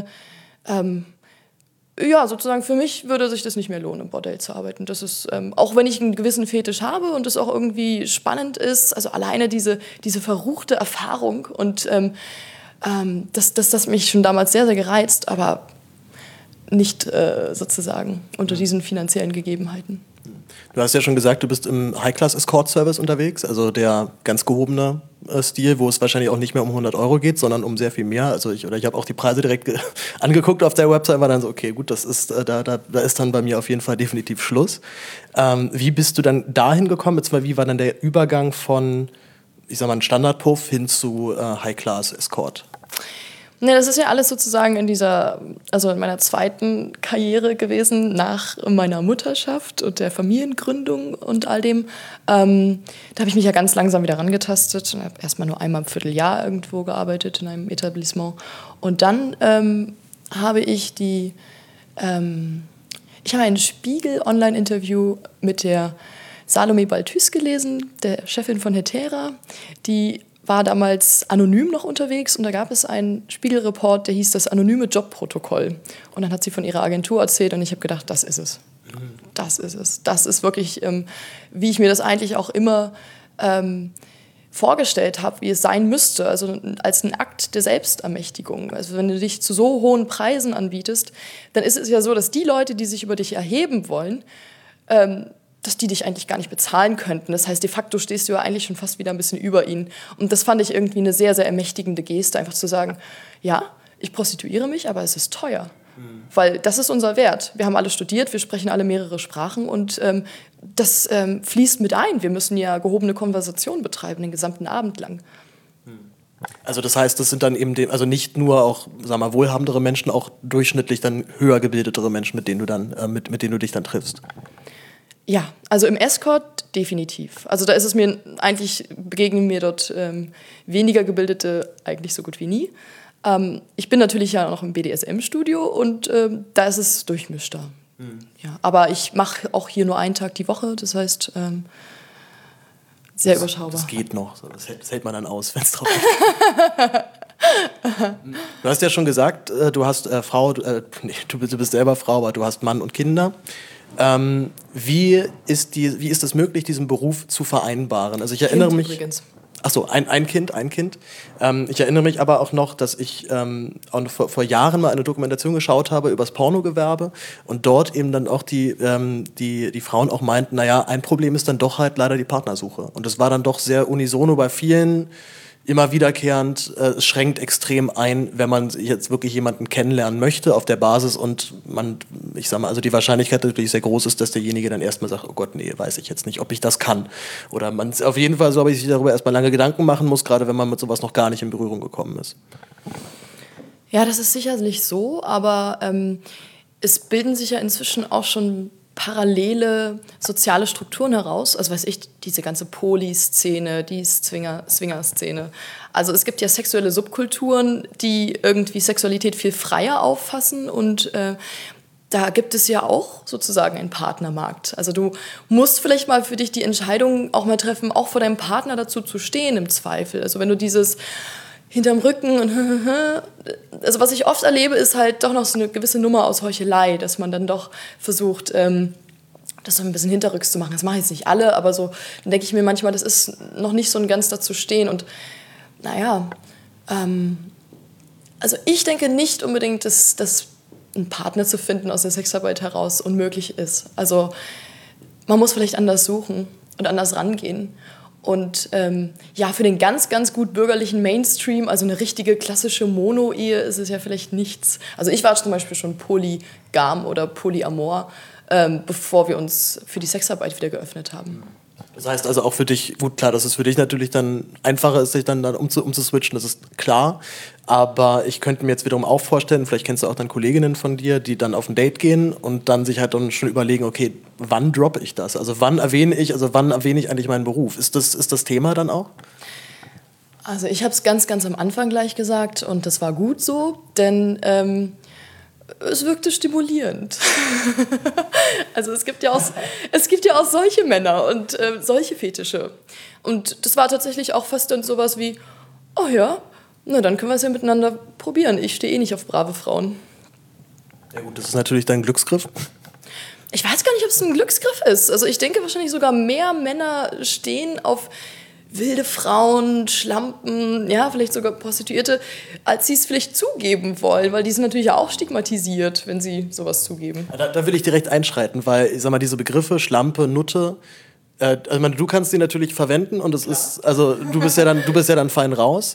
sozusagen für mich würde sich das nicht mehr lohnen, im Bordell zu arbeiten. Das ist, auch wenn ich einen gewissen Fetisch habe und das auch irgendwie spannend ist, also alleine diese verruchte Erfahrung und das mich schon damals sehr, sehr gereizt, aber nicht sozusagen unter diesen finanziellen Gegebenheiten. Du hast ja schon gesagt, du bist im High-Class-Escort-Service unterwegs, also der ganz gehobene Stil, wo es wahrscheinlich auch nicht mehr um 100 € geht, sondern um sehr viel mehr. Also ich habe auch die Preise direkt angeguckt auf der Website, war dann so, okay, gut, das ist da ist dann bei mir auf jeden Fall definitiv Schluss. Wie bist du dann dahin gekommen? Jetzt mal, wie war dann der Übergang von, ich sag mal, Standardpuff hin zu High-Class-Escort? Ne, das ist ja alles sozusagen in meiner zweiten Karriere gewesen, nach meiner Mutterschaft und der Familiengründung und all dem. Da habe ich mich ja ganz langsam wieder rangetastet und habe erstmal nur einmal im Vierteljahr irgendwo gearbeitet in einem Etablissement. Und dann habe ich ein Spiegel-Online-Interview mit der Salome Balthus gelesen, der Chefin von Hetera, die war damals anonym noch unterwegs und da gab es einen Spiegelreport, der hieß das anonyme Jobprotokoll. Und dann hat sie von ihrer Agentur erzählt und ich habe gedacht, das ist es. Das ist es. Das ist wirklich, wie ich mir das eigentlich auch immer vorgestellt habe, wie es sein müsste, also als ein Akt der Selbstermächtigung. Also wenn du dich zu so hohen Preisen anbietest, dann ist es ja so, dass die Leute, die sich über dich erheben wollen, dass die dich eigentlich gar nicht bezahlen könnten. Das heißt, de facto stehst du ja eigentlich schon fast wieder ein bisschen über ihnen. Und das fand ich irgendwie eine sehr, sehr ermächtigende Geste, einfach zu sagen, ja, ich prostituiere mich, aber es ist teuer. Weil das ist unser Wert. Wir haben alle studiert, wir sprechen alle mehrere Sprachen und das fließt mit ein. Wir müssen ja gehobene Konversation betreiben, den gesamten Abend lang. Also das heißt, das sind dann eben also nicht nur auch, sag mal, wohlhabendere Menschen, auch durchschnittlich dann höher gebildetere Menschen, mit denen du dann, mit denen du dich dann triffst. Ja, also im Escort definitiv. Also da ist es mir eigentlich, begegnen mir dort weniger Gebildete eigentlich so gut wie nie. Ich bin natürlich ja noch im BDSM-Studio und da ist es durchmischter. Ja, aber ich mache auch hier nur einen Tag die Woche, das heißt sehr überschaubar. Das geht noch, das hält man dann aus, wenn es drauf ist. Du hast ja schon gesagt, du hast Frau, du bist selber Frau, aber du hast Mann und Kinder. Wie ist es möglich, diesen Beruf zu vereinbaren? Also ich erinnere mich. Übrigens. Ach so, ein Kind. Ich erinnere mich aber auch noch, dass ich auch vor Jahren mal eine Dokumentation geschaut habe über das Pornogewerbe und dort eben dann auch die Frauen auch meinten, naja, ein Problem ist dann doch halt leider die Partnersuche. Und das war dann doch sehr unisono bei vielen, immer wiederkehrend. Es schränkt extrem ein, wenn man jetzt wirklich jemanden kennenlernen möchte auf der Basis und ich sag mal, also die Wahrscheinlichkeit natürlich sehr groß ist, dass derjenige dann erstmal sagt, oh Gott, nee, weiß ich jetzt nicht, ob ich das kann. Oder man auf jeden Fall so, ob ich sich darüber erstmal lange Gedanken machen muss, gerade wenn man mit sowas noch gar nicht in Berührung gekommen ist. Ja, das ist sicherlich so, aber es bilden sich ja inzwischen auch schon parallele soziale Strukturen heraus, also weiß ich, diese ganze Poly-Szene, die Swinger-Szene. Also es gibt ja sexuelle Subkulturen, die irgendwie Sexualität viel freier auffassen und da gibt es ja auch sozusagen einen Partnermarkt. Also du musst vielleicht mal für dich die Entscheidung auch mal treffen, auch vor deinem Partner dazu zu stehen im Zweifel. Also wenn du dieses hinterm Rücken und also was ich oft erlebe, ist halt doch noch so eine gewisse Nummer aus Heuchelei, dass man dann doch versucht, das so ein bisschen hinterrücks zu machen. Das machen jetzt nicht alle, aber so, dann denke ich mir manchmal, das ist noch nicht so ein ganz dazu stehen und naja, also ich denke nicht unbedingt, dass einen Partner zu finden aus der Sexarbeit heraus unmöglich ist. Also man muss vielleicht anders suchen und anders rangehen. Und ja, für den ganz, ganz gut bürgerlichen Mainstream, also eine richtige klassische Mono-Ehe, ist es ja vielleicht nichts. Also ich war zum Beispiel schon polygam oder polyamor, bevor wir uns für die Sexarbeit wieder geöffnet haben. Das heißt also auch für dich, gut klar, dass es für dich natürlich dann einfacher ist, sich dann umzuswitchen, das ist klar. Aber ich könnte mir jetzt wiederum auch vorstellen, vielleicht kennst du auch dann Kolleginnen von dir, die dann auf ein Date gehen und dann sich halt dann schon überlegen, okay, wann droppe ich das? Also wann erwähne ich eigentlich meinen Beruf? Ist das Thema dann auch? Also ich habe es ganz, ganz am Anfang gleich gesagt und das war gut so, denn es wirkte stimulierend. Also es gibt ja auch solche Männer und solche Fetische. Und das war tatsächlich auch fast dann sowas wie, oh ja, na dann können wir es ja miteinander probieren. Ich stehe eh nicht auf brave Frauen. Ja gut, das ist natürlich dein Glücksgriff. Ich weiß gar nicht, ob es ein Glücksgriff ist. Also ich denke wahrscheinlich sogar mehr Männer stehen auf wilde Frauen, Schlampen, ja, vielleicht sogar Prostituierte, als sie es vielleicht zugeben wollen, weil die sind natürlich auch stigmatisiert, wenn sie sowas zugeben. Da will ich direkt einschreiten, weil, ich sag mal, diese Begriffe, Schlampe, Nutte, also du kannst die natürlich verwenden und es ist, also du bist ja dann fein raus.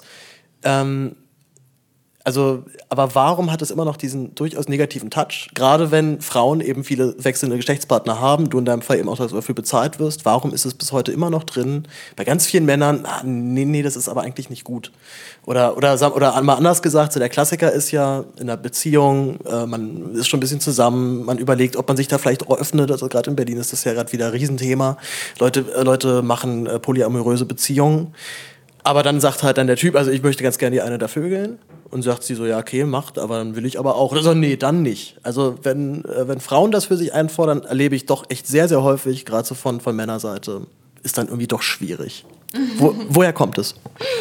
Aber warum hat es immer noch diesen durchaus negativen Touch? Gerade wenn Frauen eben viele wechselnde Geschlechtspartner haben, du in deinem Fall eben auch dafür bezahlt wirst, warum ist es bis heute immer noch drin? Bei ganz vielen Männern, nee, das ist aber eigentlich nicht gut. Oder mal anders gesagt, so der Klassiker ist ja in einer Beziehung, man ist schon ein bisschen zusammen, man überlegt, ob man sich da vielleicht öffnet, also gerade in Berlin ist das ja gerade wieder ein Riesenthema. Leute machen polyamoröse Beziehungen. Aber dann sagt halt dann der Typ, also ich möchte ganz gerne die eine da vögeln. Und sagt sie so, ja, okay, macht, aber dann will ich aber auch. Also nee, dann nicht. Also wenn Frauen das für sich einfordern, erlebe ich doch echt sehr, sehr häufig, gerade so von Männerseite, ist dann irgendwie doch schwierig. Woher kommt es?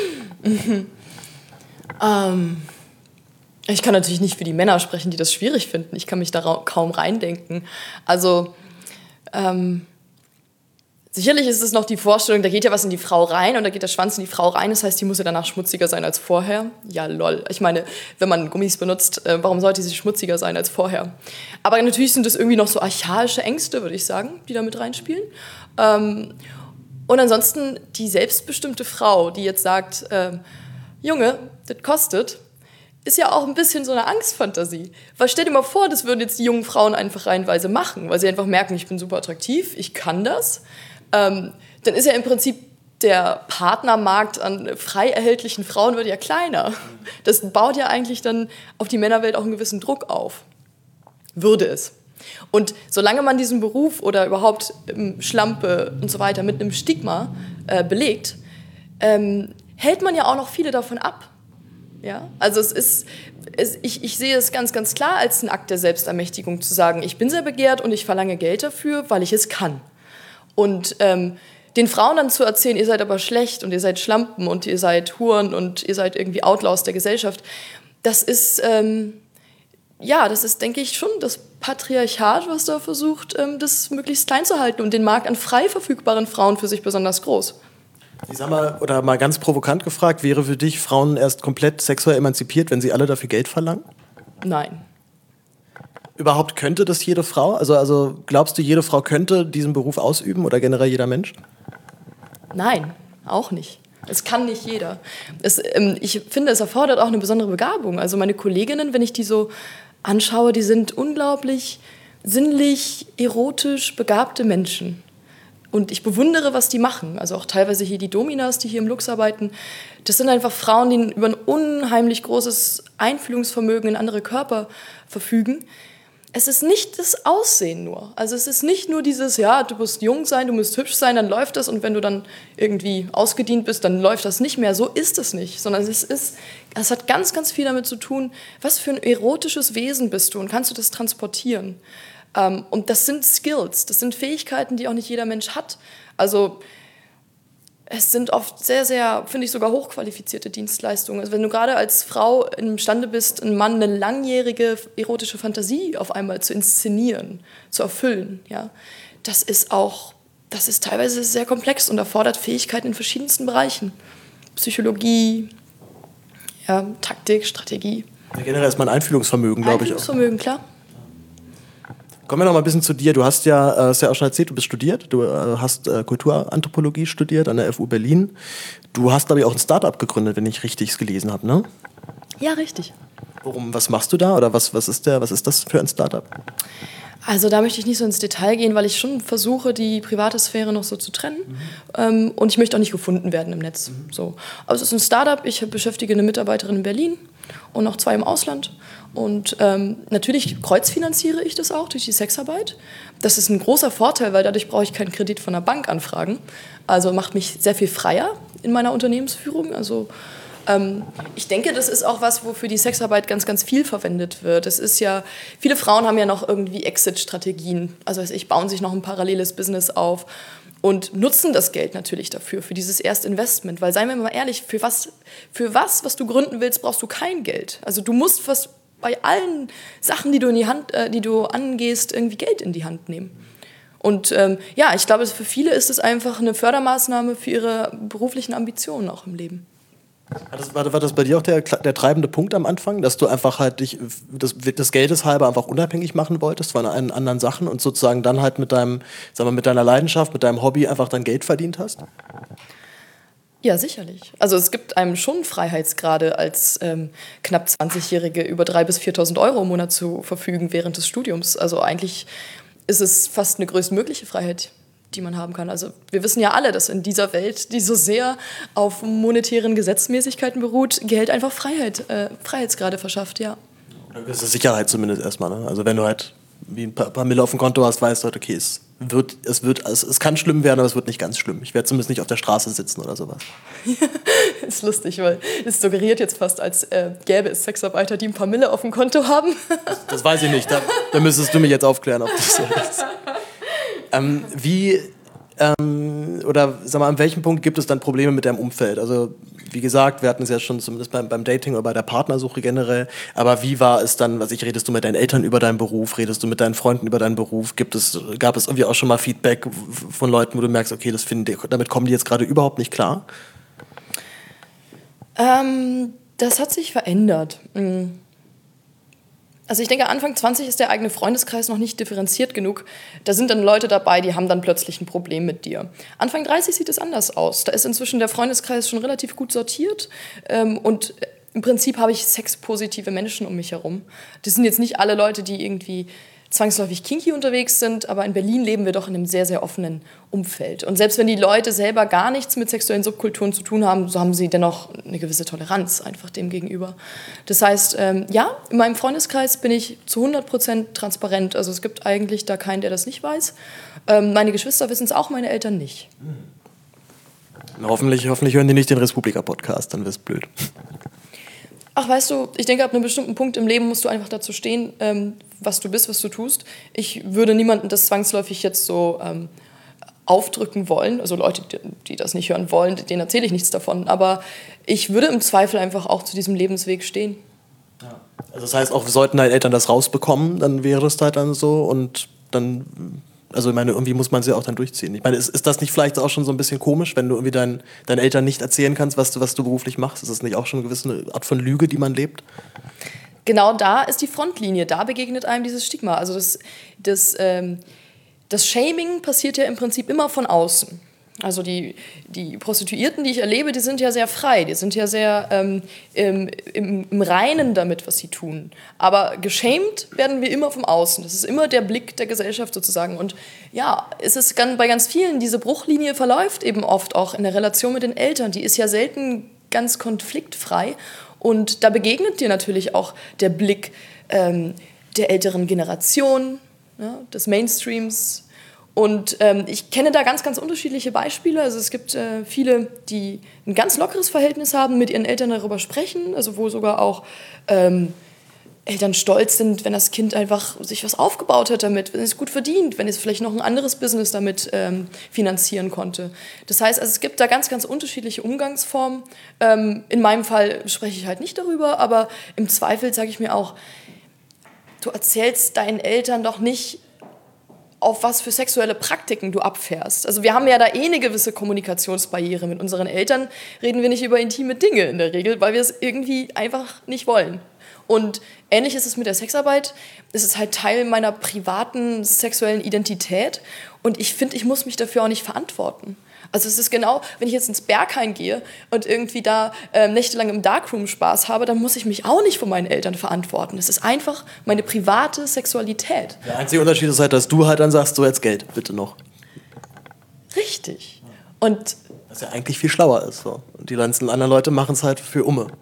Ich kann natürlich nicht für die Männer sprechen, die das schwierig finden. Ich kann mich da kaum reindenken. Also sicherlich ist es noch die Vorstellung, da geht ja was in die Frau rein und da geht der Schwanz in die Frau rein. Das heißt, die muss ja danach schmutziger sein als vorher. Ja, lol. Ich meine, wenn man Gummis benutzt, warum sollte sie schmutziger sein als vorher? Aber natürlich sind das irgendwie noch so archaische Ängste, würde ich sagen, die da mit reinspielen. Und ansonsten die selbstbestimmte Frau, die jetzt sagt, Junge, das kostet, ist ja auch ein bisschen so eine Angstfantasie. Weil stell dir mal vor, das würden jetzt die jungen Frauen einfach reihenweise machen, weil sie einfach merken, ich bin super attraktiv, ich kann das. Dann ist ja im Prinzip der Partnermarkt an frei erhältlichen Frauen wird ja kleiner. Das baut ja eigentlich dann auf die Männerwelt auch einen gewissen Druck auf. Würde es. Und solange man diesen Beruf oder überhaupt Schlampe und so weiter mit einem Stigma belegt, hält man ja auch noch viele davon ab. Ja? Also ich sehe es ganz, ganz klar als einen Akt der Selbstermächtigung zu sagen, ich bin sehr begehrt und ich verlange Geld dafür, weil ich es kann. Und den Frauen dann zu erzählen, ihr seid aber schlecht und ihr seid Schlampen und ihr seid Huren und ihr seid irgendwie Outlaws der Gesellschaft, das ist, denke ich, schon das Patriarchat, was da versucht, das möglichst klein zu halten und den Markt an frei verfügbaren Frauen für sich besonders groß. Ich sag mal, oder mal ganz provokant gefragt, wäre für dich Frauen erst komplett sexuell emanzipiert, wenn sie alle dafür Geld verlangen? Nein. Überhaupt könnte das jede Frau? Also glaubst du, jede Frau könnte diesen Beruf ausüben oder generell jeder Mensch? Nein, auch nicht. Es kann nicht jeder. Ich finde, es erfordert auch eine besondere Begabung. Also meine Kolleginnen, wenn ich die so anschaue, die sind unglaublich sinnlich, erotisch begabte Menschen. Und ich bewundere, was die machen. Also auch teilweise hier die Dominas, die hier im Lux arbeiten. Das sind einfach Frauen, die über ein unheimlich großes Einfühlungsvermögen in andere Körper verfügen. Es ist nicht das Aussehen nur. Also es ist nicht nur dieses, ja, du musst jung sein, du musst hübsch sein, dann läuft das. Und wenn du dann irgendwie ausgedient bist, dann läuft das nicht mehr. So ist es nicht. Sondern es hat ganz, ganz viel damit zu tun, was für ein erotisches Wesen bist du und kannst du das transportieren. Und das sind Skills, das sind Fähigkeiten, die auch nicht jeder Mensch hat. Also es sind oft sehr, sehr, finde ich, sogar hochqualifizierte Dienstleistungen. Also wenn du gerade als Frau imstande bist, einem Mann eine langjährige erotische Fantasie auf einmal zu inszenieren, zu erfüllen, ja, das ist teilweise sehr komplex und erfordert Fähigkeiten in verschiedensten Bereichen. Psychologie, ja, Taktik, Strategie. Ja, generell ist mein Einfühlungsvermögen, glaube ich auch. Einfühlungsvermögen, klar. Kommen wir noch mal ein bisschen zu dir. Du hast ja auch schon erzählt, du bist studiert. Du hast Kulturanthropologie studiert an der FU Berlin. Du hast, glaube ich, auch ein Start-up gegründet, wenn ich richtig gelesen habe, ne? Ja, richtig. Was machst du da oder was ist das für ein Start-up? Also da möchte ich nicht so ins Detail gehen, weil ich schon versuche, die private Sphäre noch so zu trennen. Und ich möchte auch nicht gefunden werden im Netz. So. Aber es ist ein Start-up. Ich beschäftige eine Mitarbeiterin in Berlin und noch 2 im Ausland. Und natürlich kreuzfinanziere ich das auch durch die Sexarbeit. Das ist ein großer Vorteil, weil dadurch brauche ich keinen Kredit von der Bank anfragen. Also macht mich sehr viel freier in meiner Unternehmensführung. Also ich denke, das ist auch was, wofür die Sexarbeit ganz, ganz viel verwendet wird. Es ist ja, viele Frauen haben ja noch irgendwie Exit-Strategien. Also bauen sich noch ein paralleles Business auf und nutzen das Geld natürlich dafür, für dieses Erstinvestment. Weil, seien wir mal ehrlich, für was du gründen willst, brauchst du kein Geld. Also du musst bei allen Sachen, die du angehst, irgendwie Geld in die Hand nehmen. Und ich glaube, für viele ist es einfach eine Fördermaßnahme für ihre beruflichen Ambitionen auch im Leben. War das bei dir auch der treibende Punkt am Anfang, dass du einfach halt dich des Geldes halber einfach unabhängig machen wolltest von anderen Sachen und sozusagen dann halt mit deiner Leidenschaft, mit deinem Hobby einfach dann Geld verdient hast? Ja, sicherlich. Also es gibt einem schon Freiheitsgrade, als knapp 20-Jährige über 3.000 bis 4.000 Euro im Monat zu verfügen während des Studiums. Also eigentlich ist es fast eine größtmögliche Freiheit, die man haben kann. Also wir wissen ja alle, dass in dieser Welt, die so sehr auf monetären Gesetzmäßigkeiten beruht, Geld einfach Freiheitsgrade verschafft, ja. Das ist Sicherheit zumindest erstmal, ne? Also wenn du halt wie ein paar Mille auf dem Konto hast, weißt du halt, okay, es kann schlimm werden, aber es wird nicht ganz schlimm. Ich werde zumindest nicht auf der Straße sitzen oder sowas. Ist lustig, weil es suggeriert jetzt fast, als gäbe es Sexarbeiter, die ein paar Mille auf dem Konto haben. Das weiß ich nicht. Da müsstest du mich jetzt aufklären, ob das so ist. Oder sag mal, an welchem Punkt gibt es dann Probleme mit deinem Umfeld? Also wie gesagt, wir hatten es ja schon zumindest beim Dating oder bei der Partnersuche generell, aber wie war es dann, redest du mit deinen Eltern über deinen Beruf, redest du mit deinen Freunden über deinen Beruf, gab es irgendwie auch schon mal Feedback von Leuten, wo du merkst, okay, damit kommen die jetzt gerade überhaupt nicht klar? Das hat sich verändert. Also ich denke, Anfang 20 ist der eigene Freundeskreis noch nicht differenziert genug. Da sind dann Leute dabei, die haben dann plötzlich ein Problem mit dir. Anfang 30 sieht es anders aus. Da ist inzwischen der Freundeskreis schon relativ gut sortiert. Und im Prinzip habe ich sexpositive Menschen um mich herum. Das sind jetzt nicht alle Leute, die irgendwie zwangsläufig kinky unterwegs sind, aber in Berlin leben wir doch in einem sehr, sehr offenen Umfeld. Und selbst wenn die Leute selber gar nichts mit sexuellen Subkulturen zu tun haben, so haben sie dennoch eine gewisse Toleranz einfach dem gegenüber. Das heißt, ja, in meinem Freundeskreis bin ich zu 100% transparent. Also es gibt eigentlich da keinen, der das nicht weiß. Meine Geschwister wissen es auch, meine Eltern nicht. Hoffentlich hören die nicht den Respublika-Podcast, dann wird's blöd. Ach, weißt du, ich denke, ab einem bestimmten Punkt im Leben musst du einfach dazu stehen, was du bist, was du tust. Ich würde niemandem das zwangsläufig jetzt so aufdrücken wollen. Also Leute, die das nicht hören wollen, denen erzähle ich nichts davon. Aber ich würde im Zweifel einfach auch zu diesem Lebensweg stehen. Ja. Also das heißt, auch sollten deine Eltern das rausbekommen, dann wäre es halt dann so und dann... Also ich meine, irgendwie muss man sie auch dann durchziehen. Ich meine, ist das nicht vielleicht auch schon so ein bisschen komisch, wenn du irgendwie deinen Eltern nicht erzählen kannst, was du beruflich machst? Ist das nicht auch schon eine gewisse Art von Lüge, die man lebt? Genau da ist die Frontlinie, da begegnet einem dieses Stigma. Also das Shaming passiert ja im Prinzip immer von außen. Also die Prostituierten, die ich erlebe, die sind ja sehr frei, die sind ja sehr im Reinen damit, was sie tun. Aber geschämt werden wir immer vom Außen. Das ist immer der Blick der Gesellschaft sozusagen. Und ja, es ist bei ganz vielen, diese Bruchlinie verläuft eben oft auch in der Relation mit den Eltern. Die ist ja selten ganz konfliktfrei. Und da begegnet dir natürlich auch der Blick der älteren Generation, ja, des Mainstreams. Und ich kenne da ganz, ganz unterschiedliche Beispiele. Also es gibt viele, die ein ganz lockeres Verhältnis haben, mit ihren Eltern darüber sprechen, also wo sogar auch Eltern stolz sind, wenn das Kind einfach sich was aufgebaut hat damit, wenn es gut verdient, wenn es vielleicht noch ein anderes Business damit finanzieren konnte. Das heißt, also es gibt da ganz, ganz unterschiedliche Umgangsformen. In meinem Fall spreche ich halt nicht darüber, aber im Zweifel sage ich mir auch, du erzählst deinen Eltern doch nicht, auf was für sexuelle Praktiken du abfährst. Also wir haben ja da eine gewisse Kommunikationsbarriere. Mit unseren Eltern reden wir nicht über intime Dinge in der Regel, weil wir es irgendwie einfach nicht wollen. Und ähnlich ist es mit der Sexarbeit. Es ist halt Teil meiner privaten sexuellen Identität. Und ich finde, ich muss mich dafür auch nicht verantworten. Also es ist genau, wenn ich jetzt ins Berghain gehe und irgendwie da nächtelang im Darkroom Spaß habe, dann muss ich mich auch nicht von meinen Eltern verantworten. Das ist einfach meine private Sexualität. Der einzige Unterschied ist halt, dass du halt dann sagst, so jetzt Geld, bitte noch. Richtig. Und was ja eigentlich viel schlauer ist. So. Und die ganzen anderen Leute machen es halt für Umme.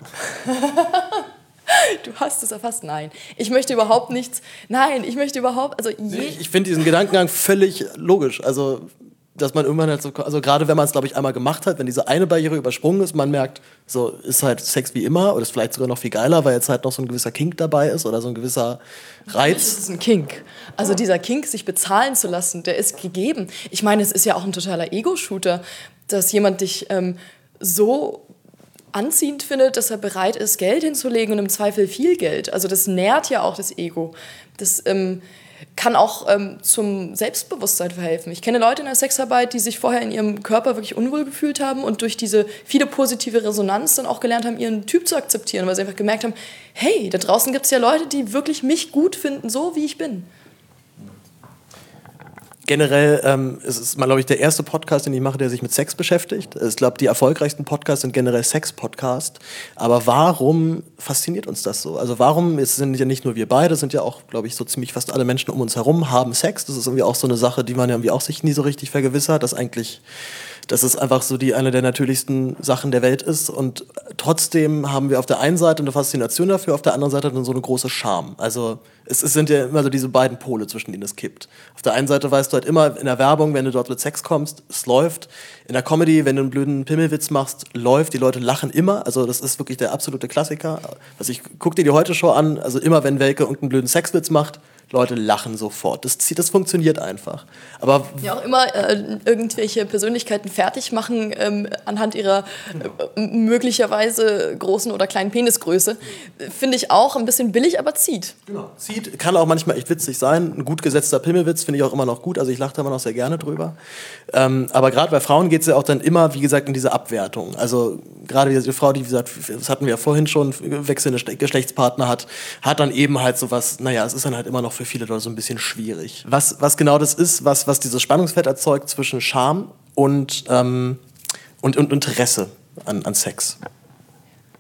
Du hast es erfasst. Nein. Ich möchte überhaupt nichts. Nein, ich möchte überhaupt. Also ich finde diesen Gedankengang völlig logisch. Also, dass man irgendwann halt so. Also, gerade wenn man es, glaube ich, einmal gemacht hat, wenn diese eine Barriere übersprungen ist, man merkt, so ist halt Sex wie immer oder ist vielleicht sogar noch viel geiler, weil jetzt halt noch so ein gewisser Kink dabei ist oder so ein gewisser Reiz. Das ist ein Kink. Also, dieser Kink, sich bezahlen zu lassen, der ist gegeben. Ich meine, es ist ja auch ein totaler Ego-Shooter, dass jemand dich so anziehend findet, dass er bereit ist, Geld hinzulegen und im Zweifel viel Geld. Also das nährt ja auch das Ego. Das kann auch zum Selbstbewusstsein verhelfen. Ich kenne Leute in der Sexarbeit, die sich vorher in ihrem Körper wirklich unwohl gefühlt haben und durch diese viele positive Resonanz dann auch gelernt haben, ihren Typ zu akzeptieren, weil sie einfach gemerkt haben, hey, da draußen gibt es ja Leute, die wirklich mich gut finden, so wie ich bin. Generell ist es mal, glaube ich, der erste Podcast, den ich mache, der sich mit Sex beschäftigt. Ich glaube, die erfolgreichsten Podcasts sind generell Sex-Podcasts. Aber warum fasziniert uns das so? Also warum, es sind ja nicht nur wir beide, sind ja auch, glaube ich, so ziemlich fast alle Menschen um uns herum haben Sex. Das ist irgendwie auch so eine Sache, die man ja irgendwie auch sich nie so richtig vergewissert, dass es einfach so eine der natürlichsten Sachen der Welt ist. Und trotzdem haben wir auf der einen Seite eine Faszination dafür, auf der anderen Seite dann so eine große Scham. Also es sind ja immer so diese beiden Pole, zwischen denen es kippt. Auf der einen Seite weißt du halt immer in der Werbung, wenn du dort mit Sex kommst, es läuft. In der Comedy, wenn du einen blöden Pimmelwitz machst, läuft. Die Leute lachen immer. Also das ist wirklich der absolute Klassiker. Also guck dir die Heute-Show an. Also immer, wenn Welke irgendeinen blöden Sexwitz macht, Leute lachen sofort. Das funktioniert einfach. Aber ja, auch immer irgendwelche Persönlichkeiten fertig machen anhand ihrer möglicherweise großen oder kleinen Penisgröße. Finde ich auch ein bisschen billig, aber zieht. Genau. Zieht, kann auch manchmal echt witzig sein. Ein gut gesetzter Pimmelwitz finde ich auch immer noch gut. Also ich lache da immer noch sehr gerne drüber. Aber gerade bei Frauen geht es ja auch dann immer, wie gesagt, in diese Abwertung. Also gerade die Frau, die, wie gesagt, das hatten wir ja vorhin schon, wechselnde Geschlechtspartner hat dann eben halt sowas, naja, es ist dann halt immer noch für viele Leute so ein bisschen schwierig. Was genau das ist, was dieses Spannungsfeld erzeugt zwischen Scham und Interesse an Sex.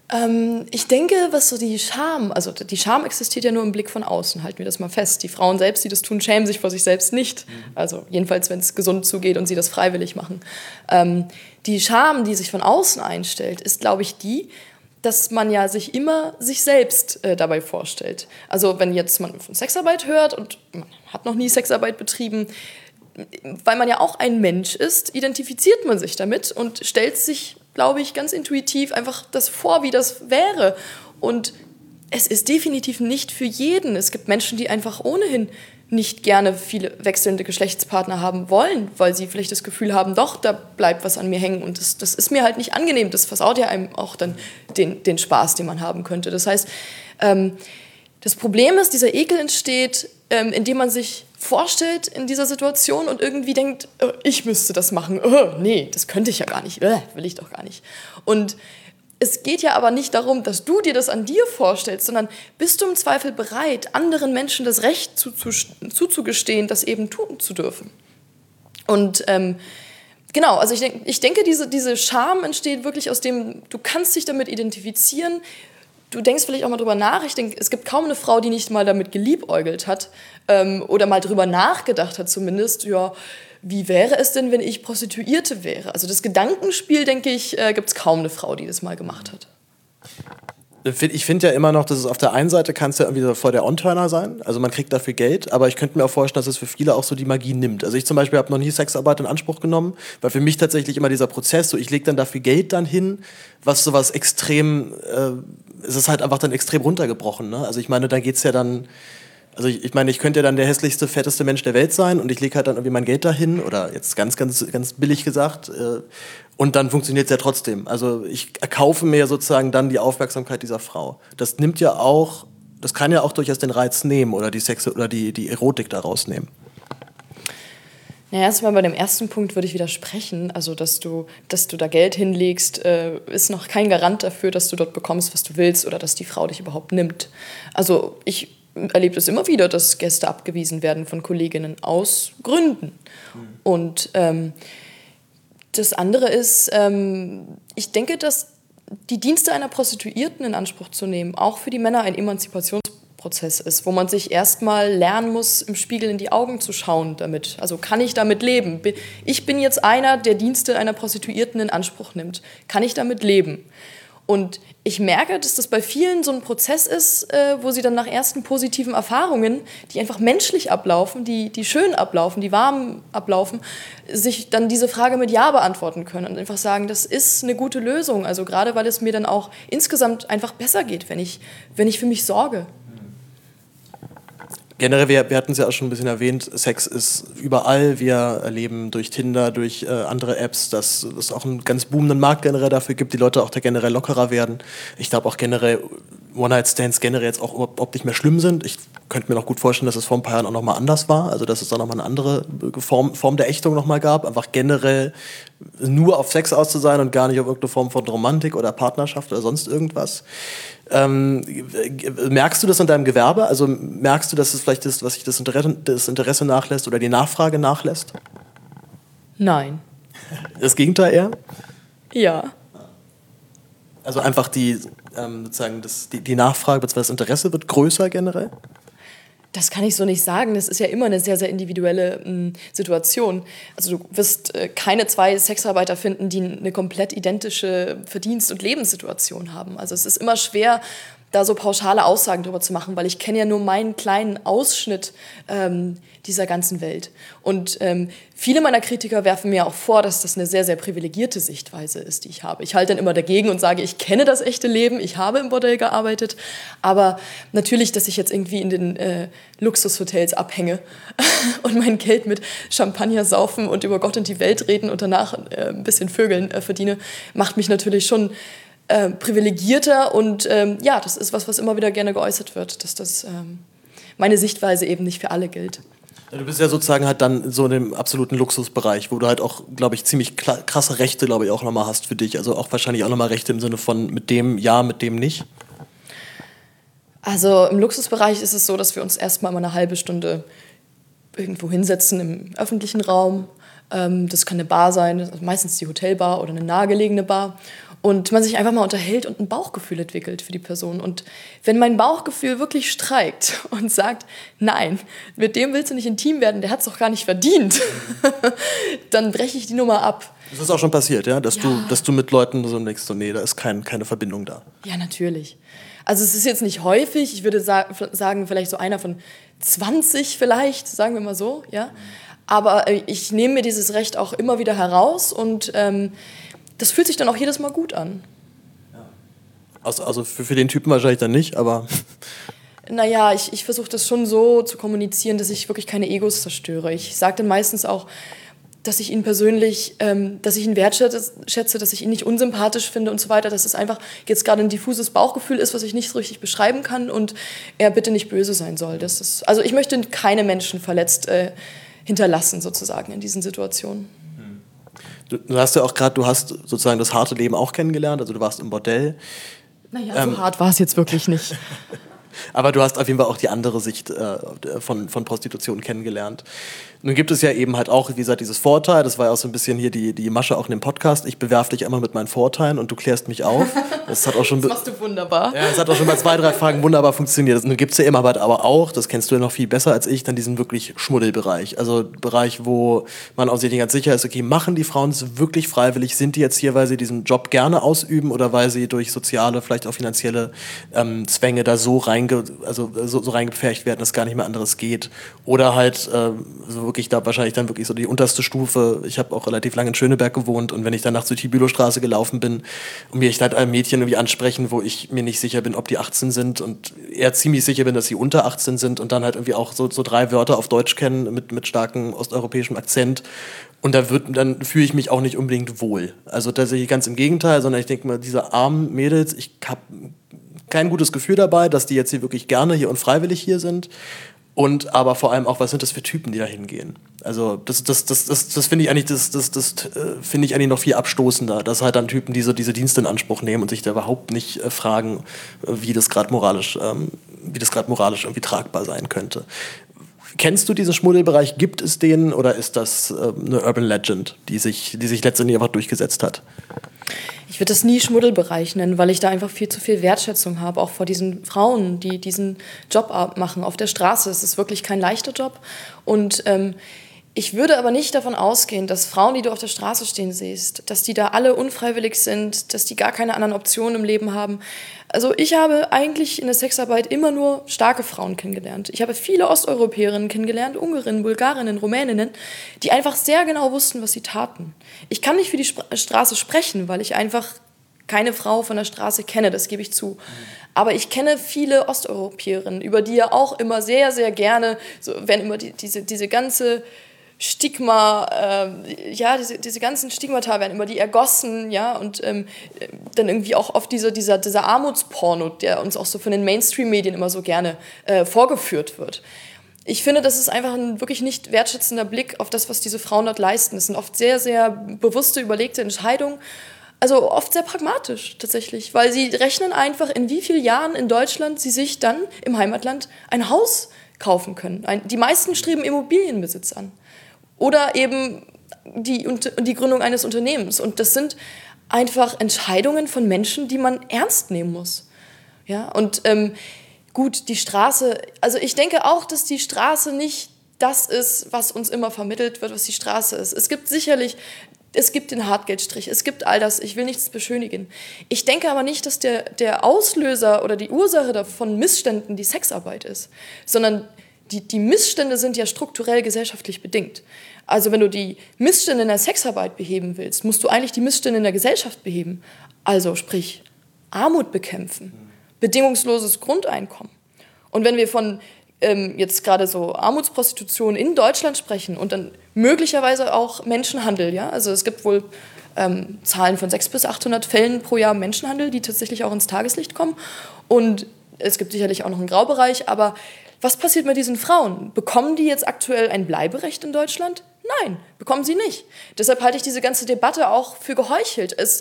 Ich denke, was so die Scham, also die Scham existiert ja nur im Blick von außen, halten wir das mal fest. Die Frauen selbst, die das tun, schämen sich vor sich selbst nicht. Also jedenfalls, wenn es gesund zugeht und sie das freiwillig machen. Die Scham, die sich von außen einstellt, ist, glaube ich, die, dass man ja sich immer sich selbst dabei vorstellt. Also wenn jetzt man von Sexarbeit hört und man hat noch nie Sexarbeit betrieben, weil man ja auch ein Mensch ist, identifiziert man sich damit und stellt sich, glaube ich, ganz intuitiv einfach das vor, wie das wäre. Und es ist definitiv nicht für jeden. Es gibt Menschen, die einfach ohnehin nicht gerne viele wechselnde Geschlechtspartner haben wollen, weil sie vielleicht das Gefühl haben, doch, da bleibt was an mir hängen und das ist mir halt nicht angenehm. Das versaut ja einem auch dann den Spaß, den man haben könnte. Das heißt, das Problem ist, dieser Ekel entsteht, indem man sich vorstellt in dieser Situation und irgendwie denkt, ich müsste das machen. Nee, das könnte ich ja gar nicht. Will ich doch gar nicht. Und es geht ja aber nicht darum, dass du dir das an dir vorstellst, sondern bist du im Zweifel bereit, anderen Menschen das Recht zuzugestehen, das eben tun zu dürfen. Und genau, also ich denke, diese Scham entsteht wirklich aus dem, du kannst dich damit identifizieren. Du denkst vielleicht auch mal drüber nach. Ich denke, es gibt kaum eine Frau, die nicht mal damit geliebäugelt hat oder mal drüber nachgedacht hat zumindest, ja, wie wäre es denn, wenn ich Prostituierte wäre? Also das Gedankenspiel, denke ich, gibt es kaum eine Frau, die das mal gemacht hat. Ich finde ja immer noch, dass es auf der einen Seite kann es ja irgendwie so voll der On-Turner sein, also man kriegt dafür Geld, aber ich könnte mir auch vorstellen, dass es für viele auch so die Magie nimmt. Also ich zum Beispiel habe noch nie Sexarbeit in Anspruch genommen, weil für mich tatsächlich immer dieser Prozess, so ich lege dann dafür Geld dann hin, was sowas extrem, es ist halt einfach dann extrem runtergebrochen, ne? Also ich meine, dann geht's ja dann, also ich meine, ich könnte ja dann der hässlichste, fetteste Mensch der Welt sein und ich lege halt dann irgendwie mein Geld dahin oder jetzt ganz billig gesagt und dann funktioniert es ja trotzdem. Also ich erkaufe mir sozusagen dann die Aufmerksamkeit dieser Frau. Das nimmt ja auch, das kann ja auch durchaus den Reiz nehmen oder die Sex oder die Erotik daraus nehmen. Naja, erstmal bei dem ersten Punkt würde ich widersprechen. Also, dass du da Geld hinlegst, ist noch kein Garant dafür, dass du dort bekommst, was du willst oder dass die Frau dich überhaupt nimmt. Also, ich erlebe es immer wieder, dass Gäste abgewiesen werden von Kolleginnen aus Gründen. Und das andere ist, ich denke, dass die Dienste einer Prostituierten in Anspruch zu nehmen, auch für die Männer ein Emanzipationsprozess ist, wo man sich erstmal lernen muss, im Spiegel in die Augen zu schauen damit. Also kann ich damit leben? Ich bin jetzt einer, der Dienste einer Prostituierten in Anspruch nimmt. Kann ich damit leben? Und ich merke, dass das bei vielen so ein Prozess ist, wo sie dann nach ersten positiven Erfahrungen, die einfach menschlich ablaufen, die schön ablaufen, die warm ablaufen, sich dann diese Frage mit Ja beantworten können und einfach sagen, das ist eine gute Lösung. Also gerade, weil es mir dann auch insgesamt einfach besser geht, wenn ich für mich sorge. Generell, wir hatten es ja auch schon ein bisschen erwähnt, Sex ist überall. Wir erleben durch Tinder, durch andere Apps, dass es auch einen ganz boomenden Markt generell dafür gibt, die Leute auch da generell lockerer werden. Ich glaube auch generell, One-Night-Stands generell jetzt auch überhaupt nicht mehr schlimm sind. Ich könnte mir noch gut vorstellen, dass es vor ein paar Jahren auch nochmal anders war. Also dass es da nochmal eine andere Form der Ächtung nochmal gab. Einfach generell nur auf Sex aus zu sein und gar nicht auf irgendeine Form von Romantik oder Partnerschaft oder sonst irgendwas. Merkst du das an deinem Gewerbe? Also merkst du, dass es vielleicht ist, was sich das Interesse nachlässt oder die Nachfrage nachlässt? Nein. Das Gegenteil eher? Ja. Also einfach sozusagen die Nachfrage bzw. das Interesse wird größer generell? Das kann ich so nicht sagen. Das ist ja immer eine sehr, sehr individuelle Situation. Also du wirst keine zwei Sexarbeiter finden, die eine komplett identische Verdienst- und Lebenssituation haben. Also es ist immer schwer, da so pauschale Aussagen drüber zu machen, weil ich kenne ja nur meinen kleinen Ausschnitt dieser ganzen Welt. Und viele meiner Kritiker werfen mir auch vor, dass das eine sehr, sehr privilegierte Sichtweise ist, die ich habe. Ich halte dann immer dagegen und sage, ich kenne das echte Leben, ich habe im Bordell gearbeitet, aber natürlich, dass ich jetzt irgendwie in den Luxushotels abhänge und mein Geld mit Champagner saufen und über Gott und die Welt reden und danach ein bisschen Vögeln verdiene, macht mich natürlich schon privilegierter und ja, das ist was immer wieder gerne geäußert wird, dass das meine Sichtweise eben nicht für alle gilt. Du bist ja sozusagen halt dann so in dem absoluten Luxusbereich, wo du halt auch, glaube ich, ziemlich krasse Rechte, glaube ich, auch nochmal hast für dich. Also auch wahrscheinlich auch nochmal Rechte im Sinne von mit dem ja, mit dem nicht. Also im Luxusbereich ist es so, dass wir uns erstmal mal eine halbe Stunde irgendwo hinsetzen im öffentlichen Raum, Das kann eine Bar sein, also meistens die Hotelbar oder eine nahegelegene Bar. Und man sich einfach mal unterhält und ein Bauchgefühl entwickelt für die Person. Und wenn mein Bauchgefühl wirklich streikt und sagt, nein, mit dem willst du nicht intim werden, der hat es doch gar nicht verdient, dann breche ich die Nummer ab. Das ist auch schon passiert, ja? Dass du mit Leuten so denkst, so, nee, da ist keine Verbindung da. Ja, natürlich. Also es ist jetzt nicht häufig, ich würde sagen, vielleicht so einer von 20 vielleicht, sagen wir mal so, ja. Aber ich nehme mir dieses Recht auch immer wieder heraus und das fühlt sich dann auch jedes Mal gut an. Also für den Typen wahrscheinlich dann nicht, aber... Naja, ich versuche das schon so zu kommunizieren, dass ich wirklich keine Egos zerstöre. Ich sage dann meistens auch, dass ich ihn persönlich, dass ich ihn wertschätze, dass ich ihn nicht unsympathisch finde und so weiter, dass es einfach jetzt gerade ein diffuses Bauchgefühl ist, was ich nicht so richtig beschreiben kann und er bitte nicht böse sein soll. Also ich möchte keine Menschen verletzt hinterlassen sozusagen in diesen Situationen. Du hast ja auch gerade, du hast sozusagen das harte Leben auch kennengelernt, also du warst im Bordell. Naja, so hart war es jetzt wirklich nicht. Aber du hast auf jeden Fall auch die andere Sicht von Prostitution kennengelernt. Nun gibt es ja eben halt auch, wie gesagt, dieses Vorteil, das war ja auch so ein bisschen hier die Masche auch in dem Podcast, ich bewerfe dich immer mit meinen Vorteilen und du klärst mich auf. Das machst du wunderbar. Ja, das hat auch schon bei 2, 3 Fragen wunderbar funktioniert. Nun gibt es ja eben aber auch, das kennst du ja noch viel besser als ich, dann diesen wirklich Schmuddelbereich. Also Bereich, wo man auch sich nicht ganz sicher ist, okay, machen die Frauen es wirklich freiwillig? Sind die jetzt hier, weil sie diesen Job gerne ausüben oder weil sie durch soziale, vielleicht auch finanzielle Zwänge da so reingepfercht werden, dass gar nicht mehr anderes geht? Oder halt so wirklich da wahrscheinlich dann wirklich so die unterste Stufe. Ich habe auch relativ lange in Schöneberg gewohnt und wenn ich dann nach Südtibülow-Straße gelaufen bin und mir ich halt ein Mädchen irgendwie ansprechen, wo ich mir nicht sicher bin, ob die 18 sind und eher ziemlich sicher bin, dass sie unter 18 sind und dann halt irgendwie auch so 3 Wörter auf Deutsch kennen mit starkem osteuropäischem Akzent. Und dann fühle ich mich auch nicht unbedingt wohl. Also tatsächlich ganz im Gegenteil, sondern ich denke mal, diese armen Mädels, ich habe kein gutes Gefühl dabei, dass die jetzt hier wirklich gerne hier und freiwillig hier sind. Und aber vor allem auch, was sind das für Typen, die da hingehen? Also das finde ich eigentlich noch viel abstoßender, dass halt dann Typen diese Dienste in Anspruch nehmen und sich da überhaupt nicht fragen, wie das gerade moralisch irgendwie tragbar sein könnte. Kennst du diesen Schmuddelbereich? Gibt es den oder ist das eine Urban Legend, die sich letztendlich einfach durchgesetzt hat? Ich würde das nie Schmuddelbereich nennen, weil ich da einfach viel zu viel Wertschätzung habe, auch vor diesen Frauen, die diesen Job machen auf der Straße. Es ist wirklich kein leichter Job. Und ich würde aber nicht davon ausgehen, dass Frauen, die du auf der Straße stehen siehst, dass die da alle unfreiwillig sind, dass die gar keine anderen Optionen im Leben haben. Also ich habe eigentlich in der Sexarbeit immer nur starke Frauen kennengelernt. Ich habe viele Osteuropäerinnen kennengelernt, Ungarinnen, Bulgarinnen, Rumäninnen, die einfach sehr genau wussten, was sie taten. Ich kann nicht für die Straße sprechen, weil ich einfach keine Frau von der Straße kenne, das gebe ich zu. Aber ich kenne viele Osteuropäerinnen, über die ja auch immer sehr, sehr gerne, so werden immer diese ganze diese ganzen Stigmata werden immer die ergossen, ja, und dann irgendwie auch oft dieser Armutsporno, der uns auch so von den Mainstream-Medien immer so gerne vorgeführt wird. Ich finde, das ist einfach ein wirklich nicht wertschätzender Blick auf das, was diese Frauen dort leisten. Das sind oft sehr, sehr bewusste, überlegte Entscheidungen, also oft sehr pragmatisch tatsächlich, weil sie rechnen einfach, in wie vielen Jahren in Deutschland sie sich dann im Heimatland ein Haus kaufen können. Die meisten streben Immobilienbesitz an. Oder eben die Gründung eines Unternehmens. Und das sind einfach Entscheidungen von Menschen, die man ernst nehmen muss. Ja? Und gut, die Straße, also ich denke auch, dass die Straße nicht das ist, was uns immer vermittelt wird, was die Straße ist. Es gibt den Hartgeldstrich, es gibt all das, ich will nichts beschönigen. Ich denke aber nicht, dass der Auslöser oder die Ursache von Missständen die Sexarbeit ist, sondern die Missstände sind ja strukturell gesellschaftlich bedingt. Also wenn du die Missstände in der Sexarbeit beheben willst, musst du eigentlich die Missstände in der Gesellschaft beheben. Also sprich Armut bekämpfen, bedingungsloses Grundeinkommen. Und wenn wir von jetzt gerade so Armutsprostitution in Deutschland sprechen und dann möglicherweise auch Menschenhandel, ja, also es gibt wohl Zahlen von 600 bis 800 Fällen pro Jahr Menschenhandel, die tatsächlich auch ins Tageslicht kommen. Und es gibt sicherlich auch noch einen Graubereich, aber was passiert mit diesen Frauen? Bekommen die jetzt aktuell ein Bleiberecht in Deutschland? Nein, bekommen sie nicht. Deshalb halte ich diese ganze Debatte auch für geheuchelt.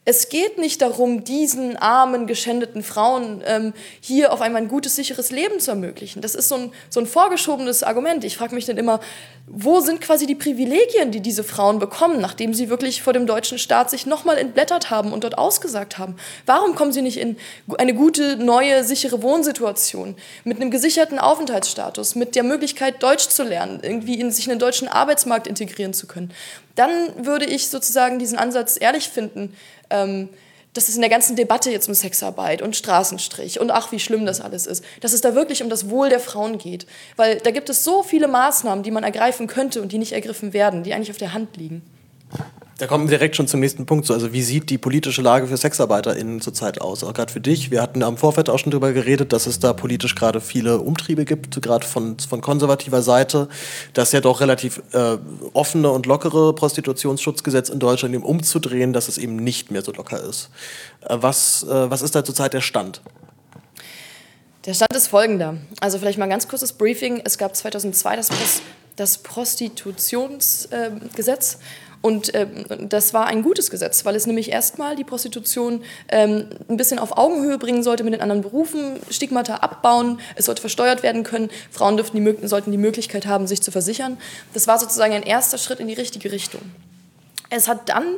Es geht nicht darum, diesen armen, geschändeten Frauen hier auf einmal ein gutes, sicheres Leben zu ermöglichen. Das ist so ein vorgeschobenes Argument. Ich frage mich dann immer, wo sind quasi die Privilegien, die diese Frauen bekommen, nachdem sie wirklich vor dem deutschen Staat sich nochmal entblättert haben und dort ausgesagt haben? Warum kommen sie nicht in eine gute, neue, sichere Wohnsituation mit einem gesicherten Aufenthaltsstatus, mit der Möglichkeit, Deutsch zu lernen, irgendwie sich in den deutschen Arbeitsmarkt integrieren zu können? Dann würde ich sozusagen diesen Ansatz ehrlich finden, dass es in der ganzen Debatte jetzt um Sexarbeit und Straßenstrich und ach, wie schlimm das alles ist, dass es da wirklich um das Wohl der Frauen geht. Weil da gibt es so viele Maßnahmen, die man ergreifen könnte und die nicht ergriffen werden, die eigentlich auf der Hand liegen. Da kommen wir direkt schon zum nächsten Punkt. Also wie sieht die politische Lage für SexarbeiterInnen zurzeit aus? Auch gerade für dich. Wir hatten am Vorfeld auch schon darüber geredet, dass es da politisch gerade viele Umtriebe gibt, gerade von konservativer Seite, dass ja doch relativ offene und lockere Prostitutionsschutzgesetz in Deutschland eben umzudrehen, dass es eben nicht mehr so locker ist. Was ist da zurzeit der Stand? Der Stand ist folgender. Also vielleicht mal ein ganz kurzes Briefing. Es gab 2002 das Prostitutionsgesetz. Und das war ein gutes Gesetz, weil es nämlich erstmal die Prostitution ein bisschen auf Augenhöhe bringen sollte mit den anderen Berufen, Stigmata abbauen, es sollte versteuert werden können, Frauen sollten die Möglichkeit haben, sich zu versichern. Das war sozusagen ein erster Schritt in die richtige Richtung. Es hat dann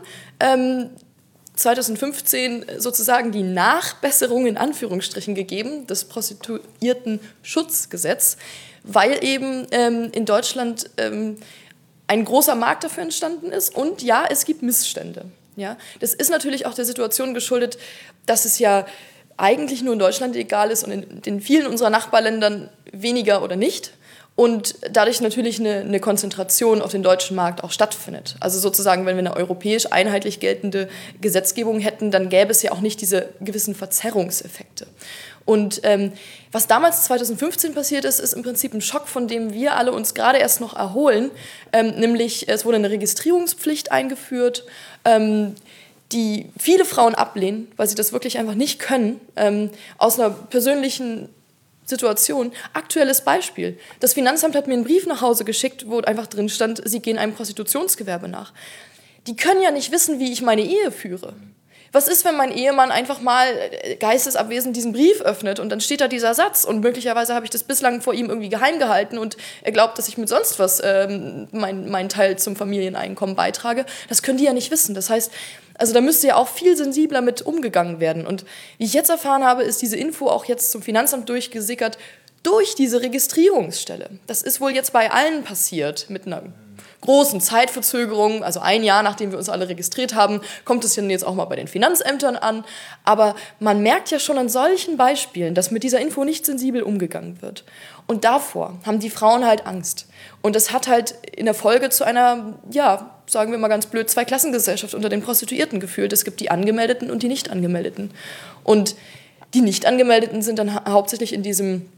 2015 sozusagen die Nachbesserung in Anführungsstrichen gegeben, das Prostituierten-Schutzgesetz, weil eben in Deutschland ein großer Markt dafür entstanden ist und ja, es gibt Missstände. Ja? Das ist natürlich auch der Situation geschuldet, dass es ja eigentlich nur in Deutschland legal ist und in vielen unserer Nachbarländern weniger oder nicht und dadurch natürlich eine Konzentration auf den deutschen Markt auch stattfindet. Also sozusagen, wenn wir eine europäisch einheitlich geltende Gesetzgebung hätten, dann gäbe es ja auch nicht diese gewissen Verzerrungseffekte. Und was damals 2015 passiert ist, ist im Prinzip ein Schock, von dem wir alle uns gerade erst noch erholen. Nämlich es wurde eine Registrierungspflicht eingeführt, die viele Frauen ablehnen, weil sie das wirklich einfach nicht können, aus einer persönlichen Situation. Aktuelles Beispiel. Das Finanzamt hat mir einen Brief nach Hause geschickt, wo einfach drin stand, sie gehen einem Prostitutionsgewerbe nach. Die können ja nicht wissen, wie ich meine Ehe führe. Was ist, wenn mein Ehemann einfach mal geistesabwesend diesen Brief öffnet und dann steht da dieser Satz und möglicherweise habe ich das bislang vor ihm irgendwie geheim gehalten und er glaubt, dass ich mit sonst was meinen Teil zum Familieneinkommen beitrage. Das können die ja nicht wissen. Das heißt, also da müsste ja auch viel sensibler mit umgegangen werden. Und wie ich jetzt erfahren habe, ist diese Info auch jetzt zum Finanzamt durchgesickert durch diese Registrierungsstelle. Das ist wohl jetzt bei allen passiert mit einer großen Zeitverzögerung, also ein Jahr, nachdem wir uns alle registriert haben, kommt es jetzt auch mal bei den Finanzämtern an. Aber man merkt ja schon an solchen Beispielen, dass mit dieser Info nicht sensibel umgegangen wird. Und davor haben die Frauen halt Angst. Und das hat halt in der Folge zu einer, ja, sagen wir mal ganz blöd, Zweiklassengesellschaft unter den Prostituierten geführt. Es gibt die Angemeldeten und die Nicht-Angemeldeten. Und die Nicht-Angemeldeten sind dann hauptsächlich in diesem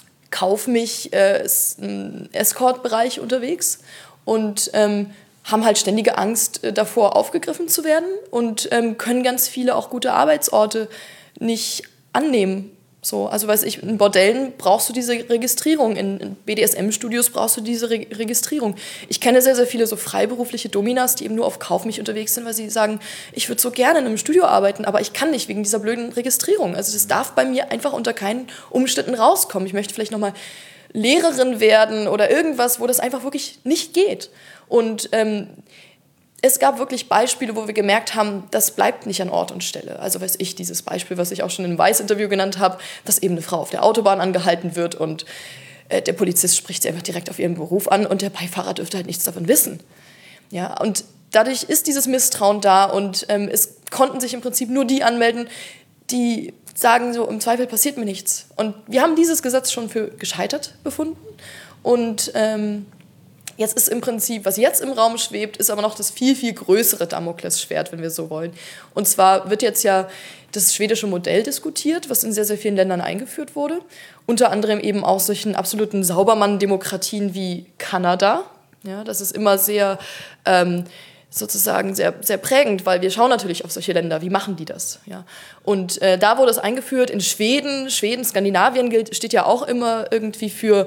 Kauf-mich-Escort-Bereich unterwegs und haben halt ständige Angst davor, aufgegriffen zu werden und können ganz viele auch gute Arbeitsorte nicht annehmen. So, also weiß ich, in Bordellen brauchst du diese Registrierung, in BDSM-Studios brauchst du diese Registrierung. Ich kenne sehr, sehr viele so freiberufliche Dominas, die eben nur auf Kauf mich unterwegs sind, weil sie sagen, ich würde so gerne in einem Studio arbeiten, aber ich kann nicht wegen dieser blöden Registrierung. Also das darf bei mir einfach unter keinen Umständen rauskommen. Ich möchte vielleicht nochmal Lehrerin werden oder irgendwas, wo das einfach wirklich nicht geht. Und es gab wirklich Beispiele, wo wir gemerkt haben, das bleibt nicht an Ort und Stelle. Also weiß ich, dieses Beispiel, was ich auch schon im Weiß-Interview genannt habe, dass eben eine Frau auf der Autobahn angehalten wird und der Polizist spricht sie einfach direkt auf ihren Beruf an und der Beifahrer dürfte halt nichts davon wissen. Ja, und dadurch ist dieses Misstrauen da und es konnten sich im Prinzip nur die anmelden, die sagen so, im Zweifel passiert mir nichts. Und wir haben dieses Gesetz schon für gescheitert befunden und jetzt ist im Prinzip, was jetzt im Raum schwebt, ist aber noch das viel, viel größere Damoklesschwert, wenn wir so wollen. Und zwar wird jetzt ja das schwedische Modell diskutiert, was in sehr, sehr vielen Ländern eingeführt wurde. Unter anderem eben auch solchen absoluten Saubermann-Demokratien wie Kanada. Ja, das ist immer sehr, sozusagen sehr, sehr prägend, weil wir schauen natürlich auf solche Länder, wie machen die das? Ja? Und da wurde es eingeführt in Schweden, Skandinavien steht ja auch immer irgendwie für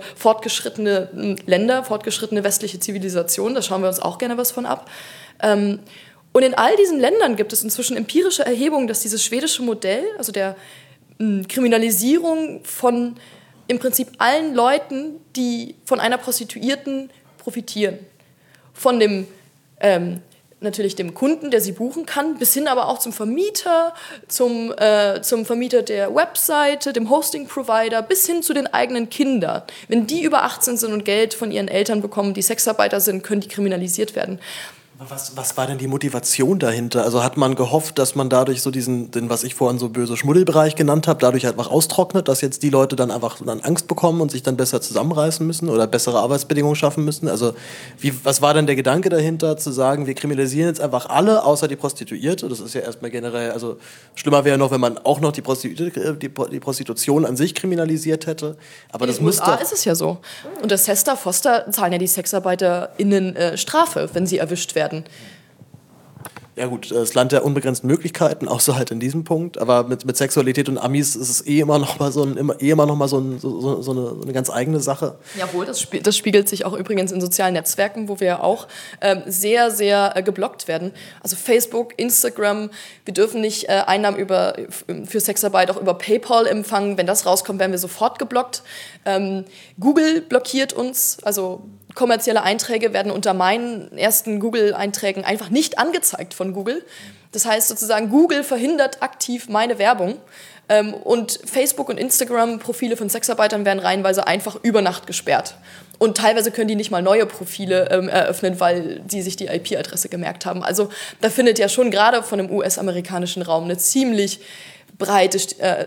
fortgeschrittene Länder, fortgeschrittene westliche Zivilisation, da schauen wir uns auch gerne was von ab. Und in all diesen Ländern gibt es inzwischen empirische Erhebungen, dass dieses schwedische Modell, also der Kriminalisierung von im Prinzip allen Leuten, die von einer Prostituierten profitieren, von dem natürlich dem Kunden, der sie buchen kann, bis hin aber auch zum Vermieter, zum Vermieter der Webseite, dem Hosting-Provider, bis hin zu den eigenen Kindern. Wenn die über 18 sind und Geld von ihren Eltern bekommen, die Sexarbeiter sind, können die kriminalisiert werden. Was war denn die Motivation dahinter? Also hat man gehofft, dass man dadurch so den, was ich vorhin so böse Schmuddelbereich genannt habe, dadurch einfach austrocknet, dass jetzt die Leute dann einfach dann Angst bekommen und sich dann besser zusammenreißen müssen oder bessere Arbeitsbedingungen schaffen müssen? Also was war denn der Gedanke dahinter, zu sagen, wir kriminalisieren jetzt einfach alle, außer die Prostituierte? Das ist ja erstmal generell, also schlimmer wäre noch, wenn man auch noch die Prostitution an sich kriminalisiert hätte. Aber das müsste. In den USA ist es ja so. Und das Hester, Foster zahlen ja die SexarbeiterInnen Strafe, wenn sie erwischt werden. Ja gut, das Land der unbegrenzten Möglichkeiten, außer halt in diesem Punkt. Aber mit Sexualität und Amis ist es immer noch mal so eine ganz eigene Sache. Jawohl, das spiegelt sich auch übrigens in sozialen Netzwerken, wo wir auch sehr, sehr geblockt werden. Also Facebook, Instagram, wir dürfen nicht Einnahmen für Sexarbeit auch über PayPal empfangen. Wenn das rauskommt, werden wir sofort geblockt. Google blockiert uns, also kommerzielle Einträge werden unter meinen ersten Google-Einträgen einfach nicht angezeigt von Google. Das heißt sozusagen, Google verhindert aktiv meine Werbung. Und Facebook- und Instagram-Profile von Sexarbeitern werden reihenweise einfach über Nacht gesperrt. Und teilweise können die nicht mal neue Profile eröffnen, weil sie sich die IP-Adresse gemerkt haben. Also da findet ja schon gerade von dem US-amerikanischen Raum eine ziemlich breite,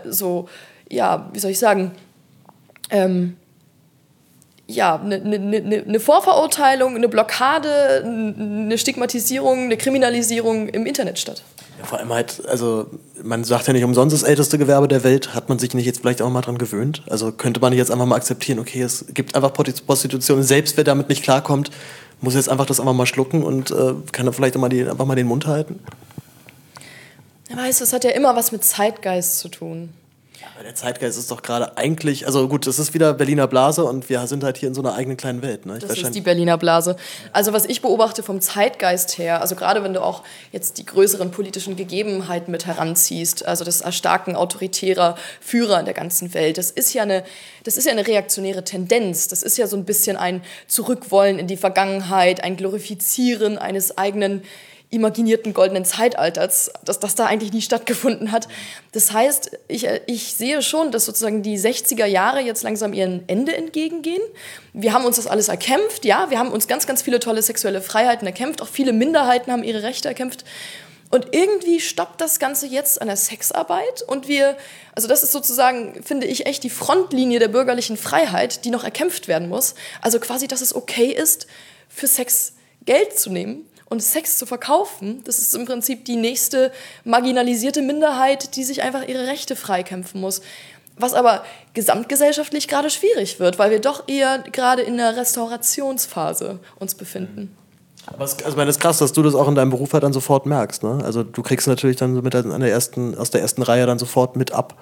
eine Vorverurteilung, eine Blockade, eine Stigmatisierung, eine Kriminalisierung im Internet statt. Ja, vor allem halt, also man sagt ja nicht umsonst, das älteste Gewerbe der Welt, hat man sich nicht jetzt vielleicht auch mal dran gewöhnt? Also könnte man jetzt einfach mal akzeptieren, okay, es gibt einfach Prostitution, selbst wer damit nicht klarkommt, muss jetzt einfach das einfach mal schlucken und kann dann vielleicht einfach mal den Mund halten? Ja, weißt du, es hat ja immer was mit Zeitgeist zu tun. Aber der Zeitgeist ist doch gerade eigentlich, also gut, das ist wieder Berliner Blase und wir sind halt hier in so einer eigenen kleinen Welt. Ne? Das ist die Berliner Blase. Also was ich beobachte vom Zeitgeist her, also gerade wenn du auch jetzt die größeren politischen Gegebenheiten mit heranziehst, also das Erstarken autoritärer Führer in der ganzen Welt, das ist ja eine reaktionäre Tendenz. Das ist ja so ein bisschen ein Zurückwollen in die Vergangenheit, ein Glorifizieren eines eigenen imaginierten goldenen Zeitalters, dass das da eigentlich nie stattgefunden hat. Das heißt, ich sehe schon, dass sozusagen die 60er Jahre jetzt langsam ihrem Ende entgegengehen. Wir haben uns das alles erkämpft, ja, wir haben uns ganz, ganz viele tolle sexuelle Freiheiten erkämpft, auch viele Minderheiten haben ihre Rechte erkämpft. Und irgendwie stoppt das Ganze jetzt an der Sexarbeit und also das ist sozusagen, finde ich, echt die Frontlinie der bürgerlichen Freiheit, die noch erkämpft werden muss. Also quasi, dass es okay ist, für Sex Geld zu nehmen und Sex zu verkaufen. Das ist im Prinzip die nächste marginalisierte Minderheit, die sich einfach ihre Rechte freikämpfen muss. Was aber gesamtgesellschaftlich gerade schwierig wird, weil wir doch eher gerade in der Restaurationsphase uns befinden. Aber ich meine, es ist krass, dass du das auch in deinem Beruf halt dann sofort merkst. Ne? Also du kriegst natürlich dann so aus der ersten Reihe dann sofort mit ab.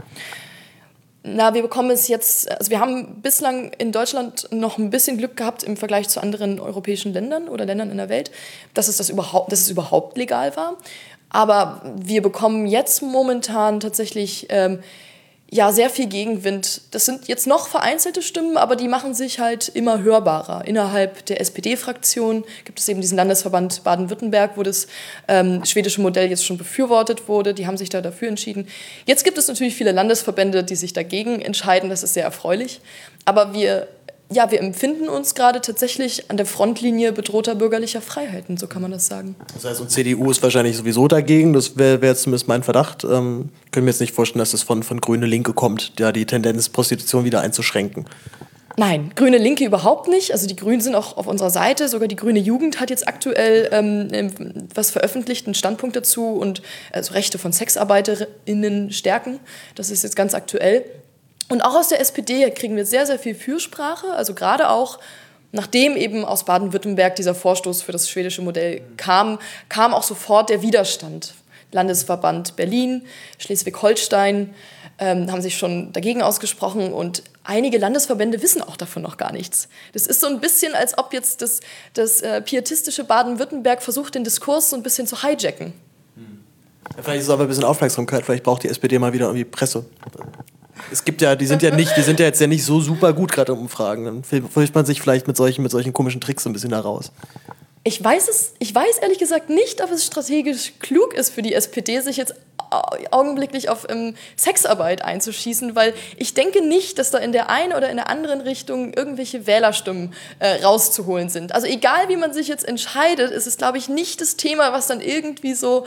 Wir bekommen es jetzt, also wir haben bislang in Deutschland noch ein bisschen Glück gehabt im Vergleich zu anderen europäischen Ländern oder Ländern in der Welt, dass es überhaupt legal war. Aber wir bekommen jetzt momentan tatsächlich sehr viel Gegenwind. Das sind jetzt noch vereinzelte Stimmen, aber die machen sich halt immer hörbarer. Innerhalb der SPD-Fraktion gibt es eben diesen Landesverband Baden-Württemberg, wo das schwedische Modell jetzt schon befürwortet wurde. Die haben sich da dafür entschieden. Jetzt gibt es natürlich viele Landesverbände, die sich dagegen entscheiden. Das ist sehr erfreulich. Aber wir empfinden uns gerade tatsächlich an der Frontlinie bedrohter bürgerlicher Freiheiten, so kann man das sagen. Das heißt, und CDU ist wahrscheinlich sowieso dagegen, das wäre jetzt zumindest mein Verdacht. Können wir jetzt nicht vorstellen, dass das von Grüne Linke kommt, ja, die Tendenz, Prostitution wieder einzuschränken. Nein, Grüne Linke überhaupt nicht. Also die Grünen sind auch auf unserer Seite. Sogar die Grüne Jugend hat jetzt aktuell was veröffentlicht, einen Standpunkt dazu und also Rechte von SexarbeiterInnen stärken. Das ist jetzt ganz aktuell. Und auch aus der SPD kriegen wir sehr, sehr viel Fürsprache. Also gerade auch, nachdem eben aus Baden-Württemberg dieser Vorstoß für das schwedische Modell kam auch sofort der Widerstand. Landesverband Berlin, Schleswig-Holstein haben sich schon dagegen ausgesprochen und einige Landesverbände wissen auch davon noch gar nichts. Das ist so ein bisschen, als ob jetzt das pietistische Baden-Württemberg versucht, den Diskurs so ein bisschen zu hijacken. Ja, vielleicht ist es aber ein bisschen Aufmerksamkeit, vielleicht braucht die SPD mal wieder irgendwie Presse. Es gibt ja, die sind ja jetzt ja nicht so super gut gerade im Umfragen. Dann fürchtet man sich vielleicht mit solchen komischen Tricks so ein bisschen da raus. Ich weiß ehrlich gesagt nicht, ob es strategisch klug ist für die SPD, sich jetzt augenblicklich auf Sexarbeit einzuschießen, weil ich denke nicht, dass da in der einen oder in der anderen Richtung irgendwelche Wählerstimmen rauszuholen sind. Also egal, wie man sich jetzt entscheidet, ist es, glaube ich, nicht das Thema, was dann irgendwie so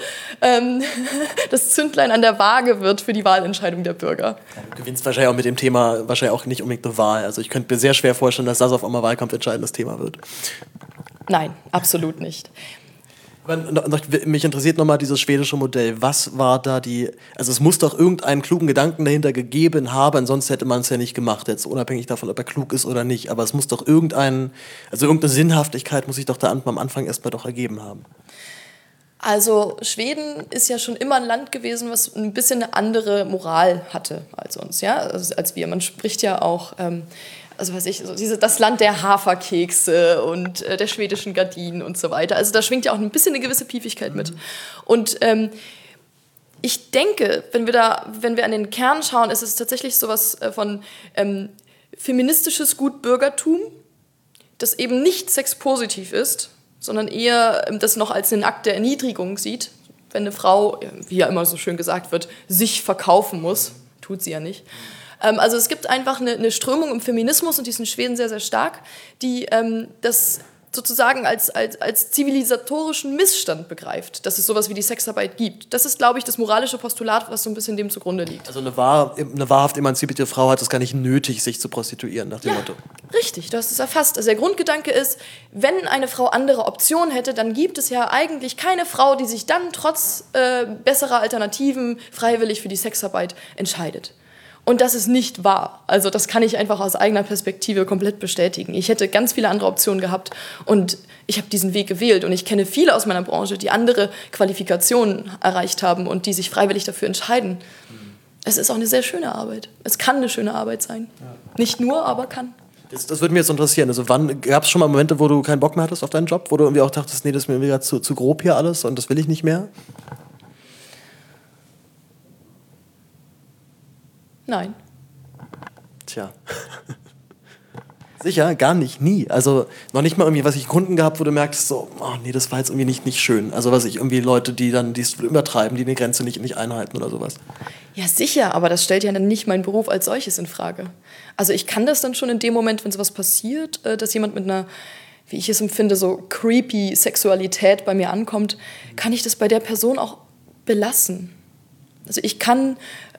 das Zündlein an der Waage wird für die Wahlentscheidung der Bürger. Du gewinnst wahrscheinlich auch mit dem Thema wahrscheinlich auch nicht unbedingt eine Wahl. Also ich könnte mir sehr schwer vorstellen, dass das auf einmal wahlkampfentscheidendes Thema wird. Nein, absolut nicht. Mich interessiert nochmal dieses schwedische Modell. Was war da also es muss doch irgendeinen klugen Gedanken dahinter gegeben haben, sonst hätte man es ja nicht gemacht, jetzt unabhängig davon, ob er klug ist oder nicht. Aber es muss doch irgendeine Sinnhaftigkeit muss sich doch da am Anfang erstmal doch ergeben haben. Also Schweden ist ja schon immer ein Land gewesen, was ein bisschen eine andere Moral hatte als uns, ja, also als wir. Man spricht ja auch das Land der Haferkekse und der schwedischen Gardinen und so weiter. Also da schwingt ja auch ein bisschen eine gewisse Piefigkeit mit. Und ich denke, wenn wir an den Kern schauen, ist es tatsächlich sowas von feministisches Gutbürgertum, das eben nicht sexpositiv ist, sondern eher das noch als einen Akt der Erniedrigung sieht, wenn eine Frau, wie ja immer so schön gesagt wird, sich verkaufen muss. Tut sie ja nicht. Also es gibt einfach eine Strömung im Feminismus, und die ist in Schweden sehr, sehr stark, die das sozusagen als zivilisatorischen Missstand begreift, dass es sowas wie die Sexarbeit gibt. Das ist, glaube ich, das moralische Postulat, was so ein bisschen dem zugrunde liegt. Also eine wahrhaft emanzipierte Frau hat es gar nicht nötig, sich zu prostituieren, nach dem Motto. Richtig, du hast es erfasst. Also der Grundgedanke ist, wenn eine Frau andere Optionen hätte, dann gibt es ja eigentlich keine Frau, die sich dann trotz besserer Alternativen freiwillig für die Sexarbeit entscheidet. Und das ist nicht wahr. Also das kann ich einfach aus eigener Perspektive komplett bestätigen. Ich hätte ganz viele andere Optionen gehabt und ich habe diesen Weg gewählt. Und ich kenne viele aus meiner Branche, die andere Qualifikationen erreicht haben und die sich freiwillig dafür entscheiden. Es ist auch eine sehr schöne Arbeit. Es kann eine schöne Arbeit sein. Ja. Nicht nur, aber kann. Das würde mich jetzt interessieren. Also wann gab es schon mal Momente, wo du keinen Bock mehr hattest auf deinen Job? Wo du irgendwie auch dachtest, nee, das ist mir irgendwie zu grob hier alles und das will ich nicht mehr? Nein. Tja. Sicher, gar nicht, nie. Also noch nicht mal irgendwie, was ich Kunden gehabt, wo du merkst, so, oh nee, das war jetzt irgendwie nicht schön. Also was ich irgendwie Leute, die es übertreiben, die eine Grenze nicht einhalten oder sowas. Ja, sicher, aber das stellt ja dann nicht meinen Beruf als solches in Frage. Also ich kann das dann schon in dem Moment, wenn sowas passiert, dass jemand mit einer, wie ich es empfinde, so creepy Sexualität bei mir ankommt, kann ich das bei der Person auch belassen. Also ich kann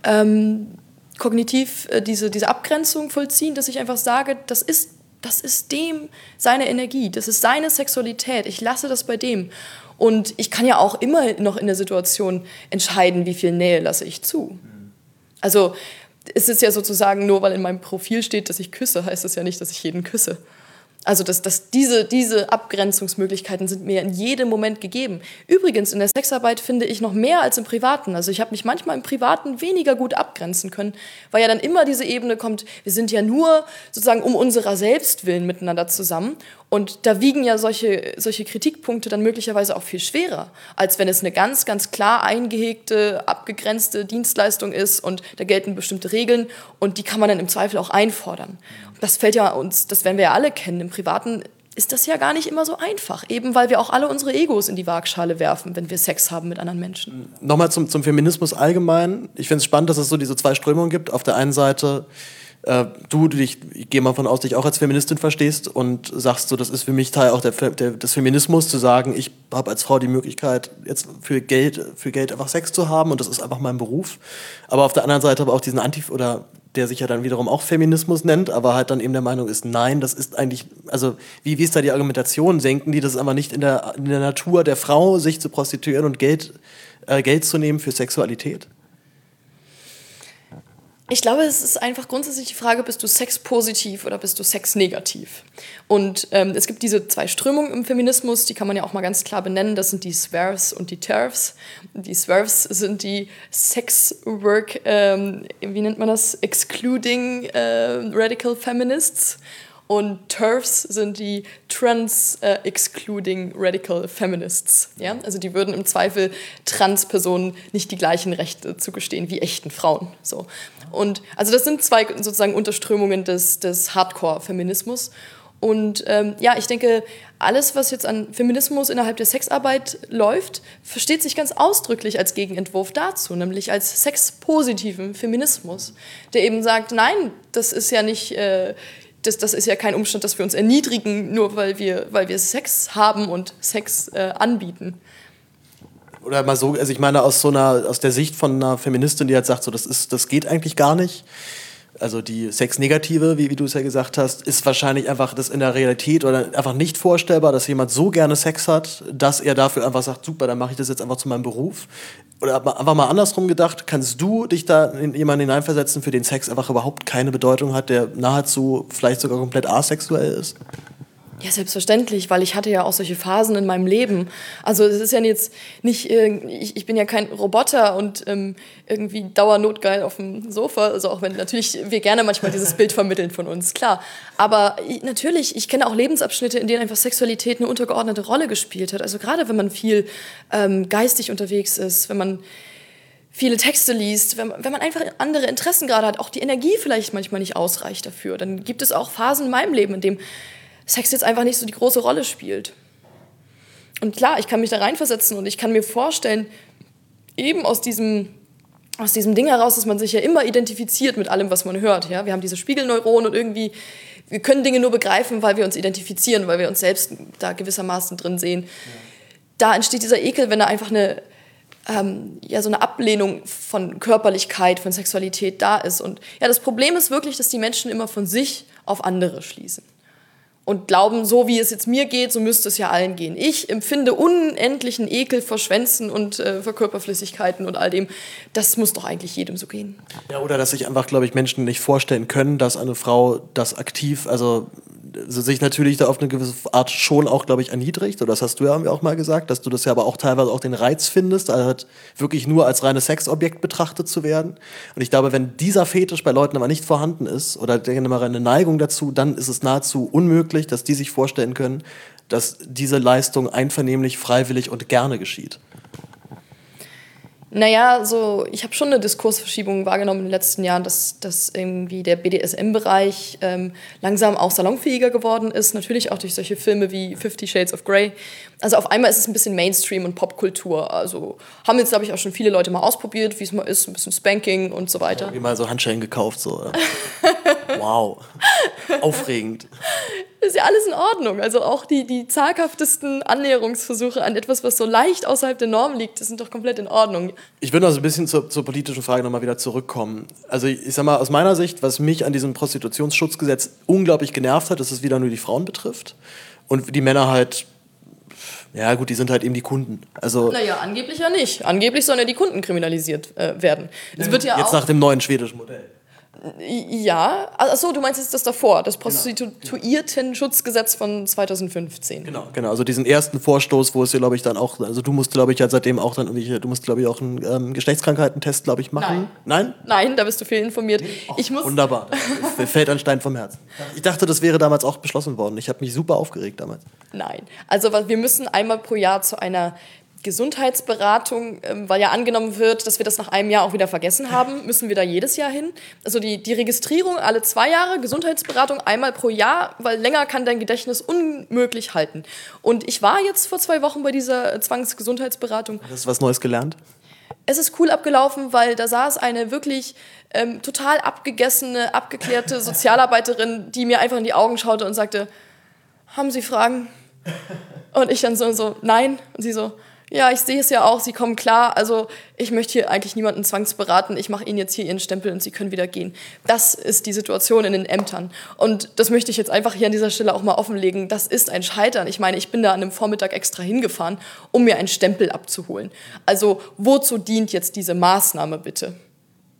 kognitiv diese Abgrenzung vollziehen, dass ich einfach sage, das ist dem seine Energie, das ist seine Sexualität, ich lasse das bei dem. Und ich kann ja auch immer noch in der Situation entscheiden, wie viel Nähe lasse ich zu. Also es ist ja sozusagen, nur weil in meinem Profil steht, dass ich küsse, heißt das ja nicht, dass ich jeden küsse. Also diese Abgrenzungsmöglichkeiten sind mir in jedem Moment gegeben. Übrigens, in der Sexarbeit finde ich noch mehr als im Privaten. Also ich habe mich manchmal im Privaten weniger gut abgrenzen können, weil ja dann immer diese Ebene kommt, wir sind ja nur sozusagen um unserer selbst willen miteinander zusammen. Und da wiegen ja solche Kritikpunkte dann möglicherweise auch viel schwerer, als wenn es eine ganz, ganz klar eingehegte, abgegrenzte Dienstleistung ist und da gelten bestimmte Regeln und die kann man dann im Zweifel auch einfordern. Das fällt ja uns, das werden wir ja alle kennen. Im Privaten ist das ja gar nicht immer so einfach, eben weil wir auch alle unsere Egos in die Waagschale werfen, wenn wir Sex haben mit anderen Menschen. Nochmal zum Feminismus allgemein. Ich finde es spannend, dass es so diese zwei Strömungen gibt. Auf der einen Seite ich gehe mal von aus, dich auch als Feministin verstehst und sagst so, das ist für mich Teil auch des Feminismus, zu sagen, ich habe als Frau die Möglichkeit, jetzt für Geld einfach Sex zu haben und das ist einfach mein Beruf. Aber auf der anderen Seite aber auch diesen der sich ja dann wiederum auch Feminismus nennt, aber halt dann eben der Meinung ist, nein, das ist eigentlich, also wie ist da die Argumentation? Denken die, das ist aber nicht in der Natur der Frau, sich zu prostituieren und Geld zu nehmen für Sexualität? Ich glaube, es ist einfach grundsätzlich die Frage, bist du sexpositiv oder bist du sexnegativ? Und es gibt diese 2 Strömungen im Feminismus, die kann man ja auch mal ganz klar benennen. Das sind die Swerves und die TERFs. Die Swerves sind die Sex-Work, wie nennt man das? Excluding Radical Feminists. Und TERFs sind die Trans-Excluding Radical Feminists. Ja? Also die würden im Zweifel Trans-Personen nicht die gleichen Rechte zugestehen wie echten Frauen. So. Und also das sind 2 sozusagen Unterströmungen des Hardcore-Feminismus. Und ich denke, alles, was jetzt an Feminismus innerhalb der Sexarbeit läuft, versteht sich ganz ausdrücklich als Gegenentwurf dazu, nämlich als sexpositiven Feminismus, der eben sagt, nein, das ist ja nicht... Das ist ja kein Umstand, dass wir uns erniedrigen, nur weil wir Sex haben und Sex anbieten. Oder mal so, also ich meine, aus der Sicht von einer Feministin, die halt sagt, so, das geht eigentlich gar nicht. Also die Sexnegative, wie du es ja gesagt hast, ist wahrscheinlich einfach das in der Realität oder einfach nicht vorstellbar, dass jemand so gerne Sex hat, dass er dafür einfach sagt, super, dann mache ich das jetzt einfach zu meinem Beruf. Oder einfach mal andersrum gedacht, kannst du dich da in jemanden hineinversetzen, für den Sex einfach überhaupt keine Bedeutung hat, der nahezu vielleicht sogar komplett asexuell ist? Ja, selbstverständlich, weil ich hatte ja auch solche Phasen in meinem Leben. Also es ist ja jetzt nicht, ich bin ja kein Roboter und irgendwie dauernotgeil auf dem Sofa. Also auch wenn natürlich wir gerne manchmal dieses Bild vermitteln von uns, klar. Aber natürlich, ich kenne auch Lebensabschnitte, in denen einfach Sexualität eine untergeordnete Rolle gespielt hat. Also gerade wenn man viel geistig unterwegs ist, wenn man viele Texte liest, wenn man einfach andere Interessen gerade hat, auch die Energie vielleicht manchmal nicht ausreicht dafür, dann gibt es auch Phasen in meinem Leben, in dem Sex jetzt einfach nicht so die große Rolle spielt. Und klar, ich kann mich da reinversetzen und ich kann mir vorstellen, eben aus diesem Ding heraus, dass man sich ja immer identifiziert mit allem, was man hört. Ja? Wir haben diese Spiegelneuronen und irgendwie, wir können Dinge nur begreifen, weil wir uns identifizieren, weil wir uns selbst da gewissermaßen drin sehen. Ja. Da entsteht dieser Ekel, wenn da einfach so eine Ablehnung von Körperlichkeit, von Sexualität da ist. Und ja, das Problem ist wirklich, dass die Menschen immer von sich auf andere schließen. Und glauben, so wie es jetzt mir geht, so müsste es ja allen gehen. Ich empfinde unendlichen Ekel vor Schwänzen und vor Körperflüssigkeiten und all dem. Das muss doch eigentlich jedem so gehen. Ja, oder dass sich einfach, glaube ich, Menschen nicht vorstellen können, dass eine Frau das aktiv, also sich natürlich da auf eine gewisse Art schon auch, glaube ich, erniedrigt. Oder das hast du ja auch mal gesagt, dass du das ja aber auch teilweise auch den Reiz findest, also halt wirklich nur als reines Sexobjekt betrachtet zu werden. Und ich glaube, wenn dieser Fetisch bei Leuten aber nicht vorhanden ist oder eine Neigung dazu, dann ist es nahezu unmöglich, dass die sich vorstellen können, dass diese Leistung einvernehmlich, freiwillig und gerne geschieht. Naja, ich habe schon eine Diskursverschiebung wahrgenommen in den letzten Jahren, dass irgendwie der BDSM-Bereich langsam auch salonfähiger geworden ist. Natürlich auch durch solche Filme wie 50 Shades of Grey. Also auf einmal ist es ein bisschen Mainstream und Popkultur. Also haben jetzt, glaube ich, auch schon viele Leute mal ausprobiert, wie es mal ist, ein bisschen Spanking und so weiter. Wie mal so Handschellen gekauft, so. Wow, aufregend. Ist ja alles in Ordnung. Also auch die zaghaftesten Annäherungsversuche an etwas, was so leicht außerhalb der Norm liegt, das sind doch komplett in Ordnung. Ich würde noch so ein bisschen zur politischen Frage nochmal wieder zurückkommen. Also ich sag mal, aus meiner Sicht, was mich an diesem Prostitutionsschutzgesetz unglaublich genervt hat, ist, dass es wieder nur die Frauen betrifft. Und die Männer halt, ja gut, die sind halt eben die Kunden. Also, naja, angeblich ja nicht. Angeblich sollen ja die Kunden kriminalisiert werden. Es wird ja jetzt auch nach dem neuen schwedischen Modell. Ja, achso, du meinst jetzt das davor, das Prostituierten-Schutzgesetz von 2015. Genau, also diesen ersten Vorstoß, wo es ja, glaube ich, dann auch, also du musst, glaube ich, ja seitdem auch dann, du musst, glaube ich, auch einen Geschlechtskrankheitentest, glaube ich, machen. Nein? Nein, da bist du fehlinformiert. Wunderbar, mir fällt ein Stein vom Herzen. Ich dachte, das wäre damals auch beschlossen worden. Ich habe mich super aufgeregt damals. Nein, also wir müssen einmal pro Jahr zu einer Gesundheitsberatung, weil ja angenommen wird, dass wir das nach einem Jahr auch wieder vergessen haben, müssen wir da jedes Jahr hin. Also die Registrierung alle 2 Jahre, Gesundheitsberatung einmal pro Jahr, weil länger kann dein Gedächtnis unmöglich halten. Und ich war jetzt vor 2 Wochen bei dieser Zwangsgesundheitsberatung. Hast du was Neues gelernt? Es ist cool abgelaufen, weil da saß eine wirklich total abgegessene, abgeklärte Sozialarbeiterin, die mir einfach in die Augen schaute und sagte, haben Sie Fragen? Und ich dann so nein. Und sie so, ja, ich sehe es ja auch, Sie kommen klar, also ich möchte hier eigentlich niemanden zwangsberaten, ich mache Ihnen jetzt hier Ihren Stempel und Sie können wieder gehen. Das ist die Situation in den Ämtern und das möchte ich jetzt einfach hier an dieser Stelle auch mal offenlegen, das ist ein Scheitern. Ich meine, ich bin da an einem Vormittag extra hingefahren, um mir einen Stempel abzuholen. Also wozu dient jetzt diese Maßnahme bitte?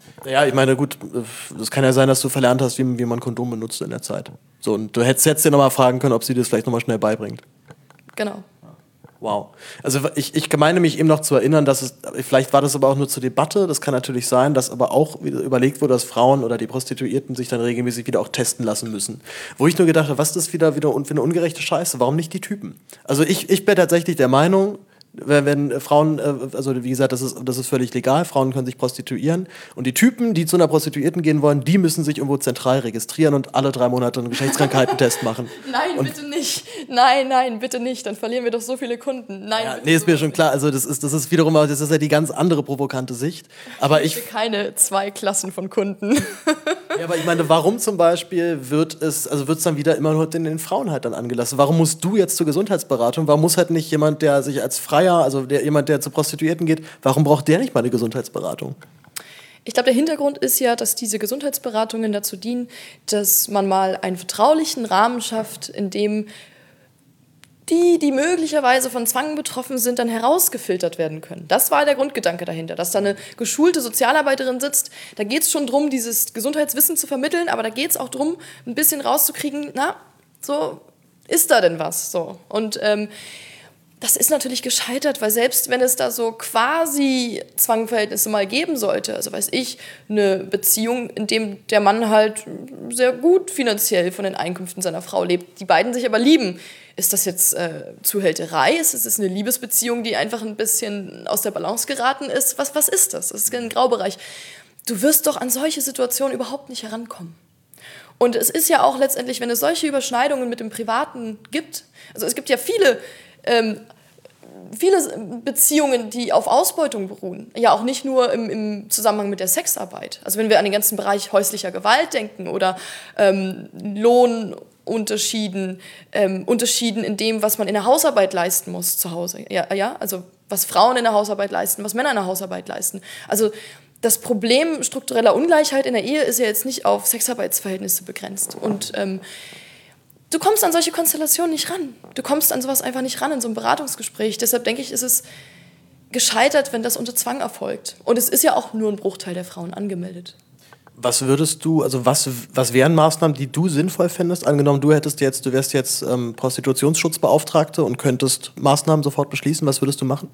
Ja, ich meine, gut, das kann ja sein, dass du verlernt hast, wie man Kondom benutzt in der Zeit. So, und du hättest dir nochmal fragen können, ob sie dir das vielleicht nochmal schnell beibringt. Genau. Wow. Also ich meine mich eben noch zu erinnern, dass es, vielleicht war das aber auch nur zur Debatte, das kann natürlich sein, dass aber auch wieder überlegt wurde, dass Frauen oder die Prostituierten sich dann regelmäßig wieder auch testen lassen müssen. Wo ich nur gedacht habe, was ist das wieder für eine ungerechte Scheiße, warum nicht die Typen? Also ich bin tatsächlich der Meinung, wenn Frauen, also wie gesagt, das ist völlig legal, Frauen können sich prostituieren und die Typen, die zu einer Prostituierten gehen wollen, die müssen sich irgendwo zentral registrieren und alle 3 Monate einen Geschlechtskrankheitentest machen. Nein, bitte nicht. Nein, bitte nicht. Dann verlieren wir doch so viele Kunden. Nein, Ja, nee, ist mir schon klar. Also das ist wiederum, das ist ja die ganz andere provokante Sicht. Aber ich möchte keine 2 Klassen von Kunden. Ja, aber ich meine, warum zum Beispiel wird es dann wieder immer nur den Frauen halt dann angelassen? Warum musst du jetzt zur Gesundheitsberatung? Warum muss halt nicht jemand, der sich als Freier, jemand, der zu Prostituierten geht, warum braucht der nicht mal eine Gesundheitsberatung? Ich glaube, der Hintergrund ist ja, dass diese Gesundheitsberatungen dazu dienen, dass man mal einen vertraulichen Rahmen schafft, in dem die möglicherweise von Zwang betroffen sind, dann herausgefiltert werden können. Das war der Grundgedanke dahinter, dass da eine geschulte Sozialarbeiterin sitzt. Da geht es schon darum, dieses Gesundheitswissen zu vermitteln, aber da geht es auch darum, ein bisschen rauszukriegen, so ist da denn was? So. Und das ist natürlich gescheitert, weil selbst wenn es da so quasi Zwangverhältnisse mal geben sollte, also weiß ich, eine Beziehung, in dem der Mann halt sehr gut finanziell von den Einkünften seiner Frau lebt, die beiden sich aber lieben, ist das jetzt Zuhälterei? Ist es eine Liebesbeziehung, die einfach ein bisschen aus der Balance geraten ist? Was ist das? Das ist ein Graubereich. Du wirst doch an solche Situationen überhaupt nicht herankommen. Und es ist ja auch letztendlich, wenn es solche Überschneidungen mit dem Privaten gibt, also es gibt ja viele Beziehungen, die auf Ausbeutung beruhen. Ja, auch nicht nur im Zusammenhang mit der Sexarbeit. Also wenn wir an den ganzen Bereich häuslicher Gewalt denken oder Lohnunterschieden, Unterschieden in dem, was man in der Hausarbeit leisten muss zu Hause. Ja, also was Frauen in der Hausarbeit leisten, was Männer in der Hausarbeit leisten. Also das Problem struktureller Ungleichheit in der Ehe ist ja jetzt nicht auf Sexarbeitsverhältnisse begrenzt. Und du kommst an solche Konstellationen nicht ran. Du kommst an sowas einfach nicht ran in so einem Beratungsgespräch. Deshalb denke ich, ist es gescheitert, wenn das unter Zwang erfolgt. Und es ist ja auch nur ein Bruchteil der Frauen angemeldet. Was wären Maßnahmen, die du sinnvoll findest? Angenommen, du wärst jetzt Prostitutionsschutzbeauftragte und könntest Maßnahmen sofort beschließen. Was würdest du machen?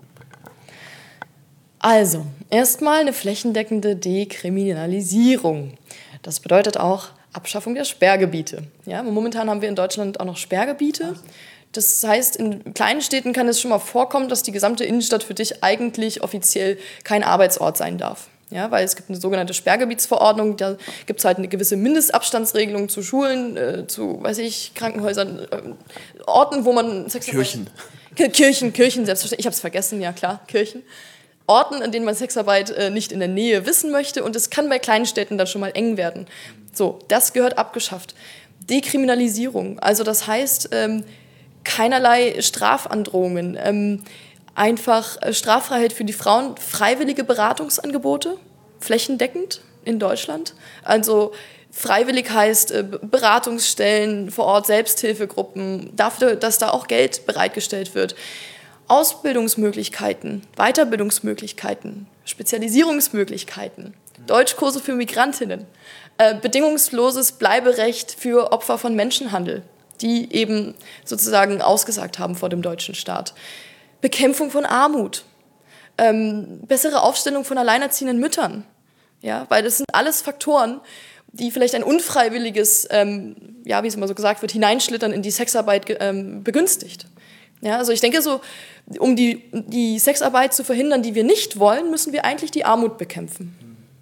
Also, erstmal eine flächendeckende Dekriminalisierung. Das bedeutet auch Abschaffung der Sperrgebiete. Ja, momentan haben wir in Deutschland auch noch Sperrgebiete. Das heißt, in kleinen Städten kann es schon mal vorkommen, dass die gesamte Innenstadt für dich eigentlich offiziell kein Arbeitsort sein darf. Ja, weil es gibt eine sogenannte Sperrgebietsverordnung, da gibt es halt eine gewisse Mindestabstandsregelung zu Schulen, zu, Krankenhäusern, Orten, wo man Kirchen, selbstverständlich, ich habe es vergessen, ja klar, Kirchen. Orten, in denen man Sexarbeit nicht in der Nähe wissen möchte, und es kann bei kleinen Städten dann schon mal eng werden. So, das gehört abgeschafft. Dekriminalisierung, also das heißt, keinerlei Strafandrohungen, einfach Straffreiheit für die Frauen, freiwillige Beratungsangebote, flächendeckend in Deutschland. Also freiwillig heißt Beratungsstellen vor Ort, Selbsthilfegruppen, dafür, dass da auch Geld bereitgestellt wird. Ausbildungsmöglichkeiten, Weiterbildungsmöglichkeiten, Spezialisierungsmöglichkeiten, Deutschkurse für Migrantinnen, bedingungsloses Bleiberecht für Opfer von Menschenhandel, die eben sozusagen ausgesagt haben vor dem deutschen Staat. Bekämpfung von Armut, bessere Aufstellung von alleinerziehenden Müttern, ja, weil das sind alles Faktoren, die vielleicht ein unfreiwilliges, wie es immer so gesagt wird, Hineinschlittern in die Sexarbeit begünstigt. Ja, also ich denke so, um die Sexarbeit zu verhindern, die wir nicht wollen, müssen wir eigentlich die Armut bekämpfen.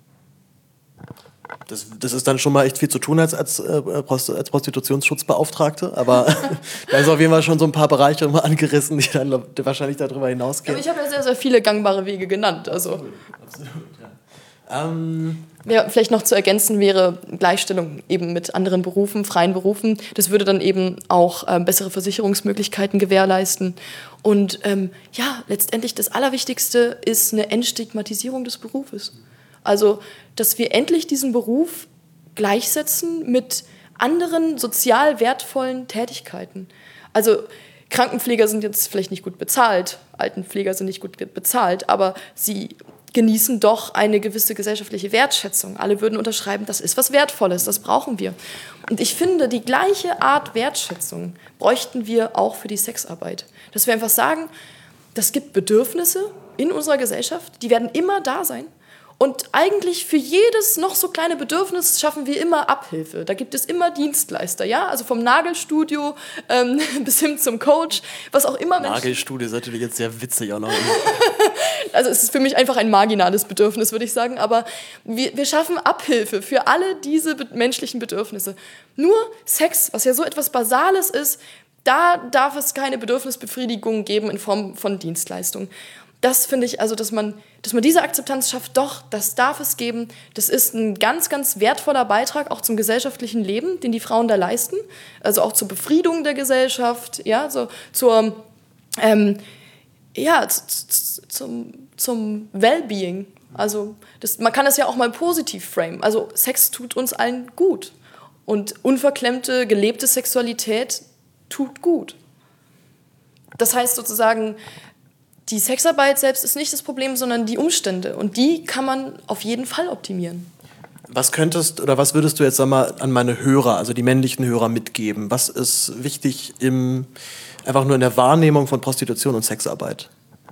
Das ist dann schon mal echt viel zu tun als Prostitutionsschutzbeauftragte, aber da ist auf jeden Fall schon so ein paar Bereiche mal angerissen, die dann wahrscheinlich darüber hinausgehen. Aber ich habe ja sehr, sehr viele gangbare Wege genannt. Also. Absolut, ja. Ja, vielleicht noch zu ergänzen wäre Gleichstellung eben mit anderen Berufen, freien Berufen. Das würde dann eben auch bessere Versicherungsmöglichkeiten gewährleisten. Und letztendlich das Allerwichtigste ist eine Entstigmatisierung des Berufes. Also, dass wir endlich diesen Beruf gleichsetzen mit anderen sozial wertvollen Tätigkeiten. Also Krankenpfleger sind jetzt vielleicht nicht gut bezahlt, Altenpfleger sind nicht gut bezahlt, aber sie genießen doch eine gewisse gesellschaftliche Wertschätzung. Alle würden unterschreiben, das ist was Wertvolles, das brauchen wir. Und ich finde, die gleiche Art Wertschätzung bräuchten wir auch für die Sexarbeit. Dass wir einfach sagen, das gibt Bedürfnisse in unserer Gesellschaft, die werden immer da sein. Und eigentlich für jedes noch so kleine Bedürfnis schaffen wir immer Abhilfe. Da gibt es immer Dienstleister, ja, also vom Nagelstudio bis hin zum Coach, was auch immer. Nagelstudio ist natürlich jetzt sehr witzig auch noch. Also es ist für mich einfach ein marginales Bedürfnis, würde ich sagen. Aber wir schaffen Abhilfe für alle diese menschlichen Bedürfnisse. Nur Sex, was ja so etwas Basales ist, da darf es keine Bedürfnisbefriedigung geben in Form von Dienstleistungen. Das finde ich, also dass man diese Akzeptanz schafft, doch, das darf es geben. Das ist ein ganz, ganz wertvoller Beitrag auch zum gesellschaftlichen Leben, den die Frauen da leisten. Also auch zur Befriedung der Gesellschaft, ja, so zum Wellbeing. Also man kann das ja auch mal positiv framen. Also Sex tut uns allen gut. Und unverklemmte, gelebte Sexualität tut gut. Das heißt sozusagen, die Sexarbeit selbst ist nicht das Problem, sondern die Umstände. Und die kann man auf jeden Fall optimieren. Was würdest du jetzt sag mal, an meine Hörer, also die männlichen Hörer, mitgeben? Was ist wichtig einfach nur in der Wahrnehmung von Prostitution und Sexarbeit?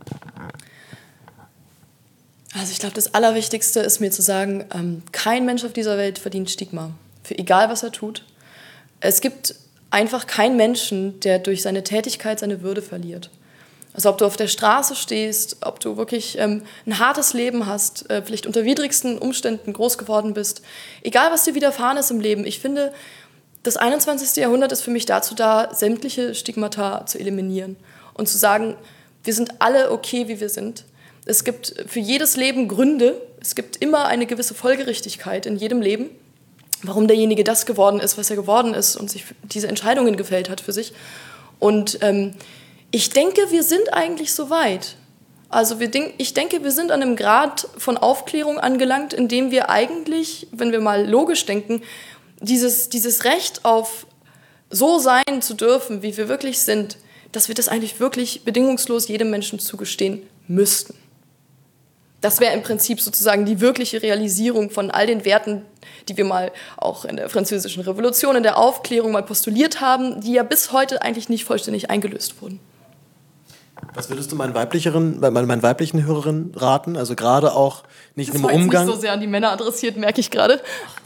Also ich glaube, das Allerwichtigste ist mir zu sagen, kein Mensch auf dieser Welt verdient Stigma. Für egal, was er tut. Es gibt einfach keinen Menschen, der durch seine Tätigkeit seine Würde verliert. Also ob du auf der Straße stehst, ob du wirklich ein hartes Leben hast, vielleicht unter widrigsten Umständen groß geworden bist, egal was dir widerfahren ist im Leben, ich finde, das 21. Jahrhundert ist für mich dazu da, sämtliche Stigmata zu eliminieren und zu sagen, wir sind alle okay, wie wir sind. Es gibt für jedes Leben Gründe, es gibt immer eine gewisse Folgerichtigkeit in jedem Leben, warum derjenige das geworden ist, was er geworden ist und sich diese Entscheidungen gefällt hat für sich. Und ich denke, wir sind eigentlich so weit. Also ich denke, wir sind an einem Grad von Aufklärung angelangt, in dem wir eigentlich, wenn wir mal logisch denken, dieses Recht auf so sein zu dürfen, wie wir wirklich sind, dass wir das eigentlich wirklich bedingungslos jedem Menschen zugestehen müssten. Das wäre im Prinzip sozusagen die wirkliche Realisierung von all den Werten, die wir mal auch in der Französischen Revolution, in der Aufklärung mal postuliert haben, die ja bis heute eigentlich nicht vollständig eingelöst wurden. Was würdest du meinen weiblichen Hörerinnen raten? Also gerade auch nicht im Umgang. Das ist nicht so sehr an die Männer adressiert, merke ich gerade.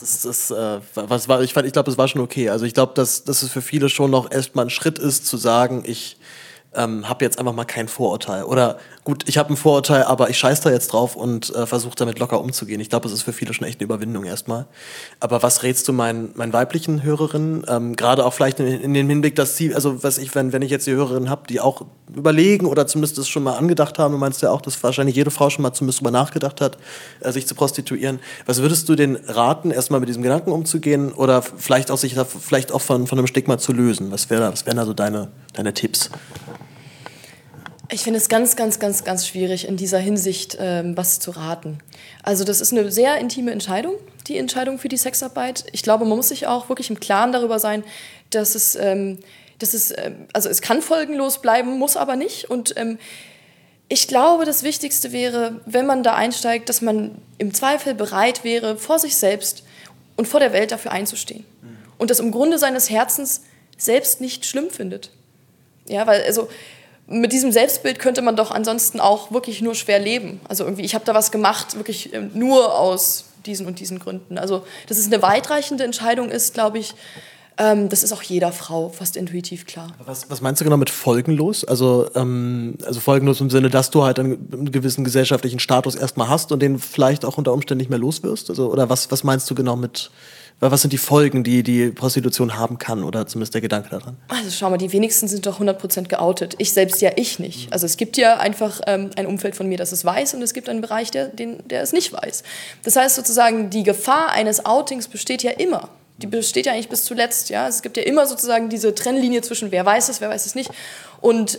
Ich glaube, das war schon okay. Also ich glaube, dass es für viele schon noch erstmal ein Schritt ist, zu sagen, ich habe jetzt einfach mal kein Vorurteil. Oder gut, ich habe ein Vorurteil, aber ich scheiß da jetzt drauf und versuche damit locker umzugehen. Ich glaube, das ist für viele schon echt eine Überwindung erstmal. Aber was rätst du meinen weiblichen Hörerinnen? Gerade auch vielleicht in dem Hinblick, dass sie, also wenn ich jetzt die Hörerinnen habe, die auch überlegen oder zumindest das schon mal angedacht haben, du meinst ja auch, dass wahrscheinlich jede Frau schon mal zumindest drüber nachgedacht hat, sich zu prostituieren. Was würdest du denen raten, erstmal mit diesem Gedanken umzugehen oder vielleicht auch von einem Stigma zu lösen? Was wären da so deine Tipps? Ich finde es ganz, ganz, ganz, ganz schwierig, in dieser Hinsicht was zu raten. Also das ist eine sehr intime Entscheidung, die Entscheidung für die Sexarbeit. Ich glaube, man muss sich auch wirklich im Klaren darüber sein, dass es kann folgenlos bleiben, muss aber nicht. Und ich glaube, das Wichtigste wäre, wenn man da einsteigt, dass man im Zweifel bereit wäre, vor sich selbst und vor der Welt dafür einzustehen. Und das im Grunde seines Herzens selbst nicht schlimm findet. Ja, weil also mit diesem Selbstbild könnte man doch ansonsten auch wirklich nur schwer leben. Also irgendwie, ich habe da was gemacht, wirklich nur aus diesen und diesen Gründen. Also, dass es eine weitreichende Entscheidung ist, glaube ich, das ist auch jeder Frau fast intuitiv klar. Was meinst du genau mit folgenlos? Also folgenlos im Sinne, dass du halt einen gewissen gesellschaftlichen Status erstmal hast und den vielleicht auch unter Umständen nicht mehr los wirst? Also, oder was meinst du genau mit... Was sind die Folgen, die Prostitution haben kann oder zumindest der Gedanke daran? Also schau mal, die wenigsten sind doch 100% geoutet. Ich selbst ja nicht. Also es gibt ja einfach ein Umfeld von mir, das es weiß und es gibt einen Bereich, der es nicht weiß. Das heißt sozusagen, die Gefahr eines Outings besteht ja immer. Die besteht ja eigentlich bis zuletzt. Ja? Es gibt ja immer sozusagen diese Trennlinie zwischen wer weiß es nicht. Und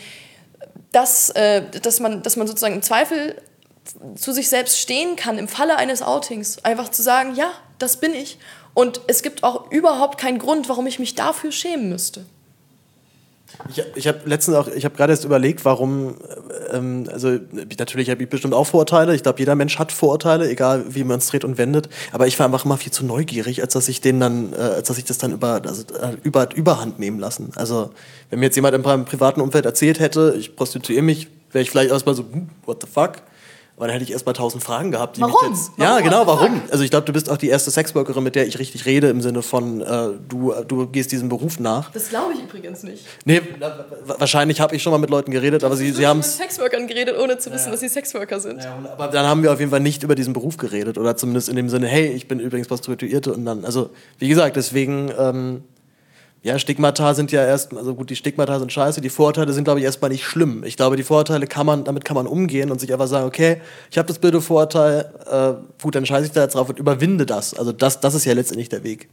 dass man sozusagen im Zweifel zu sich selbst stehen kann im Falle eines Outings, einfach zu sagen, ja, das bin ich. Und es gibt auch überhaupt keinen Grund, warum ich mich dafür schämen müsste. Ich habe gerade erst überlegt, warum also natürlich habe ich bestimmt auch Vorurteile. Ich glaube, jeder Mensch hat Vorurteile, egal wie man es dreht und wendet. Aber ich war einfach immer viel zu neugierig, als dass ich das dann überhand nehmen lassen. Also wenn mir jetzt jemand in meinem privaten Umfeld erzählt hätte, ich prostituiere mich, wäre ich vielleicht erstmal so, what the fuck? Aber dann hätte ich erstmal 1000 Fragen gehabt. Ja, genau, warum? Also ich glaube, du bist auch die erste Sexworkerin, mit der ich richtig rede, im Sinne von, du gehst diesem Beruf nach. Das glaube ich übrigens nicht. Nee, wahrscheinlich habe ich schon mal mit Leuten geredet, aber sie haben mit Sexworkern geredet, ohne zu wissen, dass sie Sexworker sind. Ja, aber dann haben wir auf jeden Fall nicht über diesen Beruf geredet. Oder zumindest in dem Sinne, hey, ich bin übrigens Prostituierte. Und dann, also wie gesagt, deswegen... Ja, Stigmata sind ja die Stigmata sind scheiße, die Vorurteile sind, glaube ich, erstmal nicht schlimm. Ich glaube, die Vorurteile damit kann man umgehen und sich einfach sagen, okay, ich habe das blöde Vorurteil, gut, dann scheiße ich da jetzt drauf und überwinde das. Also das ist ja letztendlich der Weg.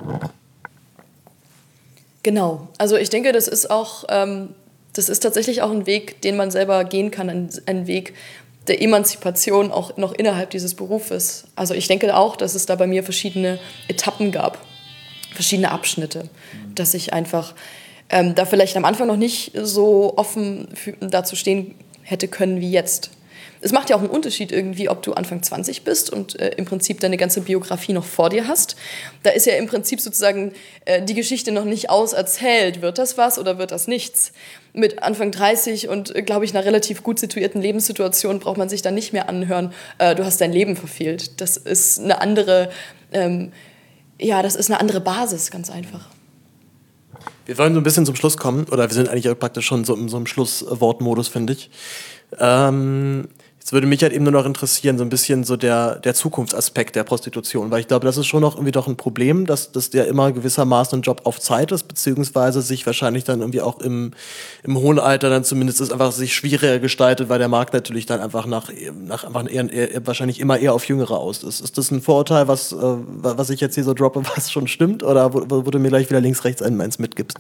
Genau, also ich denke, das ist tatsächlich auch ein Weg, den man selber gehen kann, ein Weg der Emanzipation auch noch innerhalb dieses Berufes. Also ich denke auch, dass es da bei mir verschiedene Etappen gab. Verschiedene Abschnitte, dass ich einfach da vielleicht am Anfang noch nicht so offen dazu stehen hätte können wie jetzt. Es macht ja auch einen Unterschied irgendwie, ob du Anfang 20 bist und im Prinzip deine ganze Biografie noch vor dir hast. Da ist ja im Prinzip sozusagen die Geschichte noch nicht auserzählt. Wird das was oder wird das nichts? Mit Anfang 30 und, glaube ich, einer relativ gut situierten Lebenssituation braucht man sich dann nicht mehr anhören, du hast dein Leben verfehlt. Das ist eine andere... das ist eine andere Basis, ganz einfach. Wir wollen so ein bisschen zum Schluss kommen, oder wir sind eigentlich auch praktisch schon so in so einem Schlusswortmodus, finde ich. Jetzt würde mich halt eben nur noch interessieren, so ein bisschen so der Zukunftsaspekt der Prostitution, weil ich glaube, das ist schon noch irgendwie doch ein Problem, dass der immer gewissermaßen ein Job auf Zeit ist, beziehungsweise sich wahrscheinlich dann irgendwie auch im hohen Alter dann zumindest ist einfach sich schwieriger gestaltet, weil der Markt natürlich dann einfach nach wahrscheinlich immer eher auf Jüngere aus ist. Ist das ein Vorurteil, was ich jetzt hier so droppe, was schon stimmt, oder wo du mir gleich wieder links, rechts eins mitgibst?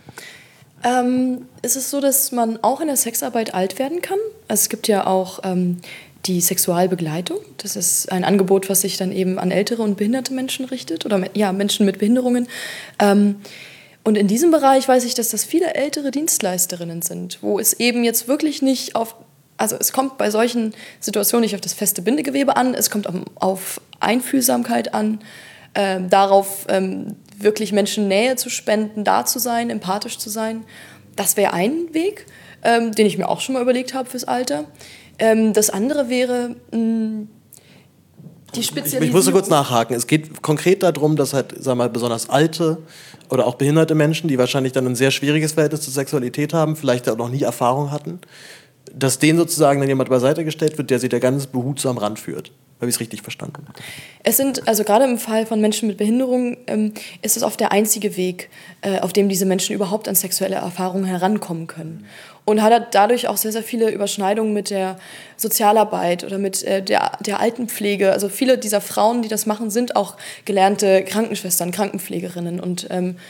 Ist es so, dass man auch in der Sexarbeit alt werden kann? Also es gibt ja auch die Sexualbegleitung. Das ist ein Angebot, was sich dann eben an ältere und behinderte Menschen richtet oder Menschen mit Behinderungen. Und in diesem Bereich weiß ich, dass das viele ältere Dienstleisterinnen sind, wo es eben jetzt wirklich nicht also es kommt bei solchen Situationen nicht auf das feste Bindegewebe an, es kommt auf Einfühlsamkeit an, darauf wirklich Menschen Nähe zu spenden, da zu sein, empathisch zu sein. Das wäre ein Weg, den ich mir auch schon mal überlegt habe fürs Alter. Das andere wäre die Spezialisierung. Ich muss kurz nachhaken. Es geht konkret darum, dass halt, sagen wir mal, besonders alte oder auch behinderte Menschen, die wahrscheinlich dann ein sehr schwieriges Verhältnis zur Sexualität haben, vielleicht auch noch nie Erfahrung hatten, dass denen sozusagen dann jemand beiseite gestellt wird, der sie da ganz behutsam ranführt. Habe ich es richtig verstanden? Es sind, also gerade im Fall von Menschen mit Behinderung, ist es oft der einzige Weg, auf dem diese Menschen überhaupt an sexuelle Erfahrungen herankommen können. Und hat dadurch auch sehr, sehr viele Überschneidungen mit der Sozialarbeit oder mit der Altenpflege. Also viele dieser Frauen, die das machen, sind auch gelernte Krankenschwestern, Krankenpflegerinnen. Und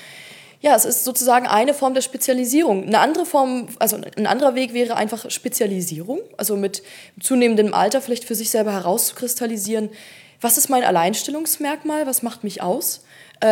es ist sozusagen eine Form der Spezialisierung. Eine andere Form, also ein anderer Weg wäre einfach Spezialisierung, also mit zunehmendem Alter vielleicht für sich selber herauszukristallisieren, was ist mein Alleinstellungsmerkmal, was macht mich aus,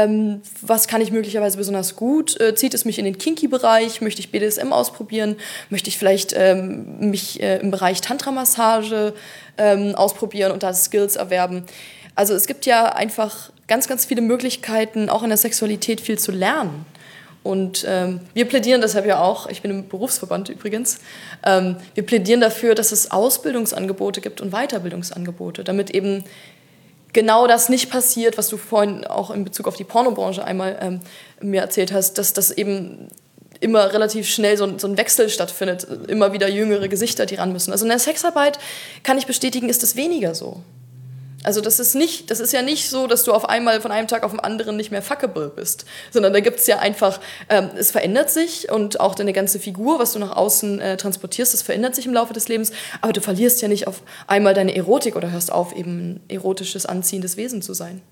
was kann ich möglicherweise besonders gut, zieht es mich in den Kinky-Bereich, möchte ich BDSM ausprobieren, möchte ich vielleicht mich im Bereich Tantra-Massage ausprobieren und da Skills erwerben. Also es gibt ja einfach ganz, ganz viele Möglichkeiten, auch in der Sexualität viel zu lernen. Und wir plädieren deshalb ja auch, ich bin im Berufsverband übrigens, wir plädieren dafür, dass es Ausbildungsangebote gibt und Weiterbildungsangebote, damit eben genau das nicht passiert, was du vorhin auch in Bezug auf die Pornobranche einmal mir erzählt hast, dass das eben immer relativ schnell so ein Wechsel stattfindet, immer wieder jüngere Gesichter, die ran müssen. Also in der Sexarbeit, kann ich bestätigen, ist das weniger so. Also das ist ja nicht so, dass du auf einmal von einem Tag auf den anderen nicht mehr fuckable bist, sondern da gibt es ja einfach, es verändert sich und auch deine ganze Figur, was du nach außen transportierst, das verändert sich im Laufe des Lebens, aber du verlierst ja nicht auf einmal deine Erotik oder hörst auf, eben ein erotisches, anziehendes Wesen zu sein.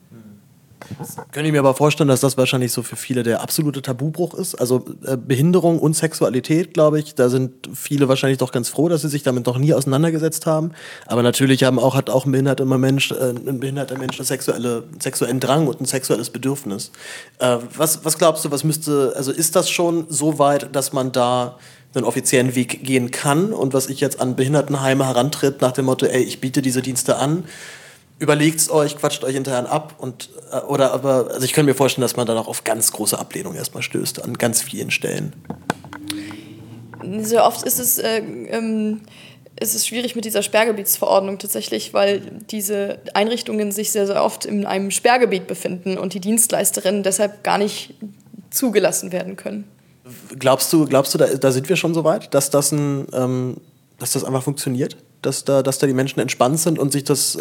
Könnte ich mir aber vorstellen, dass das wahrscheinlich so für viele der absolute Tabubruch ist. Also Behinderung und Sexualität, glaube ich, da sind viele wahrscheinlich doch ganz froh, dass sie sich damit noch nie auseinandergesetzt haben. Aber natürlich hat auch ein behinderter Mensch einen sexuellen Drang und ein sexuelles Bedürfnis. Was glaubst du, ist das schon so weit, dass man da einen offiziellen Weg gehen kann und was ich jetzt an Behindertenheime herantritt nach dem Motto, ey, ich biete diese Dienste an, überlegt's euch, quatscht euch intern ab also ich könnte mir vorstellen, dass man dann auch auf ganz große Ablehnung erstmal stößt an ganz vielen Stellen. Sehr oft ist es schwierig mit dieser Sperrgebietsverordnung tatsächlich, weil diese Einrichtungen sich sehr, sehr oft in einem Sperrgebiet befinden und die Dienstleisterinnen deshalb gar nicht zugelassen werden können. Glaubst du, da sind wir schon so weit, dass das einfach funktioniert? Dass da die Menschen entspannt sind und sich das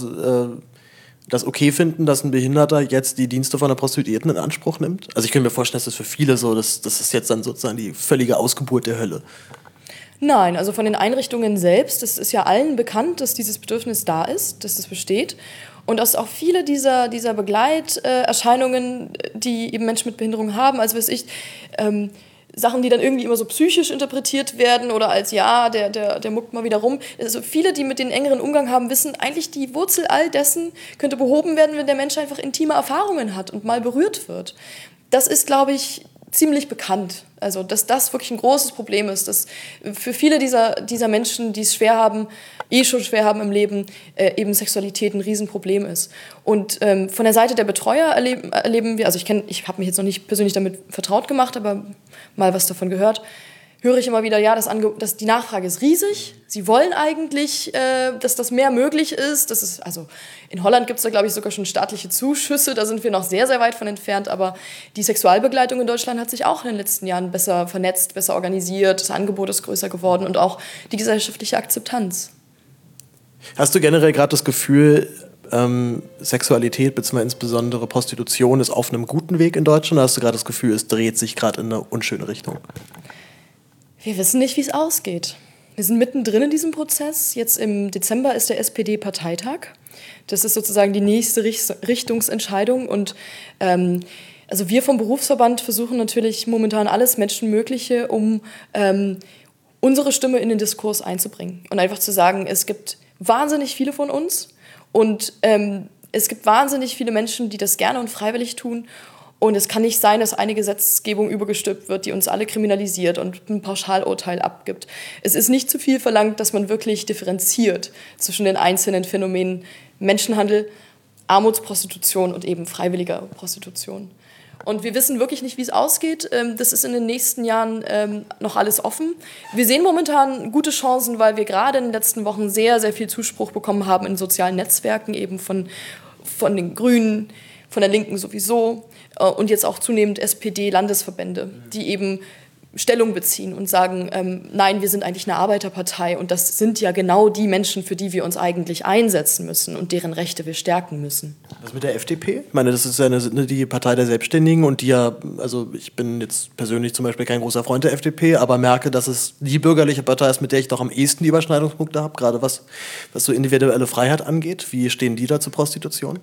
okay finden, dass ein Behinderter jetzt die Dienste von einer Prostituierten in Anspruch nimmt? Also ich könnte mir vorstellen, dass das für viele so, das ist jetzt dann sozusagen die völlige Ausgeburt der Hölle. Nein, also von den Einrichtungen selbst, es ist ja allen bekannt, dass dieses Bedürfnis da ist, dass das besteht. Und dass auch viele dieser Begleiterscheinungen, die eben Menschen mit Behinderung haben, also Sachen, die dann irgendwie immer so psychisch interpretiert werden oder als der muckt mal wieder rum. Also viele, die mit den engeren Umgang haben, wissen eigentlich, die Wurzel all dessen könnte behoben werden, wenn der Mensch einfach intime Erfahrungen hat und mal berührt wird. Das ist, glaube ich, ziemlich bekannt. Also, dass das wirklich ein großes Problem ist, dass für viele dieser Menschen, die es schon schwer haben im Leben, eben Sexualität ein Riesenproblem ist. Und von der Seite der Betreuer erleben wir, also ich habe mich jetzt noch nicht persönlich damit vertraut gemacht, aber mal was davon gehört, höre ich immer wieder, ja, die Nachfrage ist riesig. Sie wollen eigentlich, dass das mehr möglich ist. Also in Holland gibt es da, glaube ich, sogar schon staatliche Zuschüsse. Da sind wir noch sehr, sehr weit von entfernt. Aber die Sexualbegleitung in Deutschland hat sich auch in den letzten Jahren besser vernetzt, besser organisiert. Das Angebot ist größer geworden und auch die gesellschaftliche Akzeptanz. Hast du generell gerade das Gefühl, Sexualität bzw. insbesondere Prostitution ist auf einem guten Weg in Deutschland? Oder hast du gerade das Gefühl, es dreht sich gerade in eine unschöne Richtung? Wir wissen nicht, wie es ausgeht. Wir sind mittendrin in diesem Prozess. Jetzt im Dezember ist der SPD-Parteitag. Das ist sozusagen die nächste Richtungsentscheidung. Und also wir vom Berufsverband versuchen natürlich momentan alles Menschenmögliche, um unsere Stimme in den Diskurs einzubringen. Und einfach zu sagen, es gibt wahnsinnig viele von uns und es gibt wahnsinnig viele Menschen, die das gerne und freiwillig tun. Und es kann nicht sein, dass eine Gesetzgebung übergestülpt wird, die uns alle kriminalisiert und ein Pauschalurteil abgibt. Es ist nicht zu viel verlangt, dass man wirklich differenziert zwischen den einzelnen Phänomenen Menschenhandel, Armutsprostitution und eben freiwilliger Prostitution. Und wir wissen wirklich nicht, wie es ausgeht. Das ist in den nächsten Jahren noch alles offen. Wir sehen momentan gute Chancen, weil wir gerade in den letzten Wochen sehr, sehr viel Zuspruch bekommen haben in sozialen Netzwerken, eben von den Grünen, von der Linken sowieso und jetzt auch zunehmend SPD-Landesverbände, die eben Stellung beziehen und sagen, nein, wir sind eigentlich eine Arbeiterpartei und das sind ja genau die Menschen, für die wir uns eigentlich einsetzen müssen und deren Rechte wir stärken müssen. Was mit der FDP? Ich meine, das ist ja die Partei der Selbstständigen und die ja, also ich bin jetzt persönlich zum Beispiel kein großer Freund der FDP, aber merke, dass es die bürgerliche Partei ist, mit der ich doch am ehesten die Überschneidungspunkte habe, gerade was so individuelle Freiheit angeht. Wie stehen die da zur Prostitution?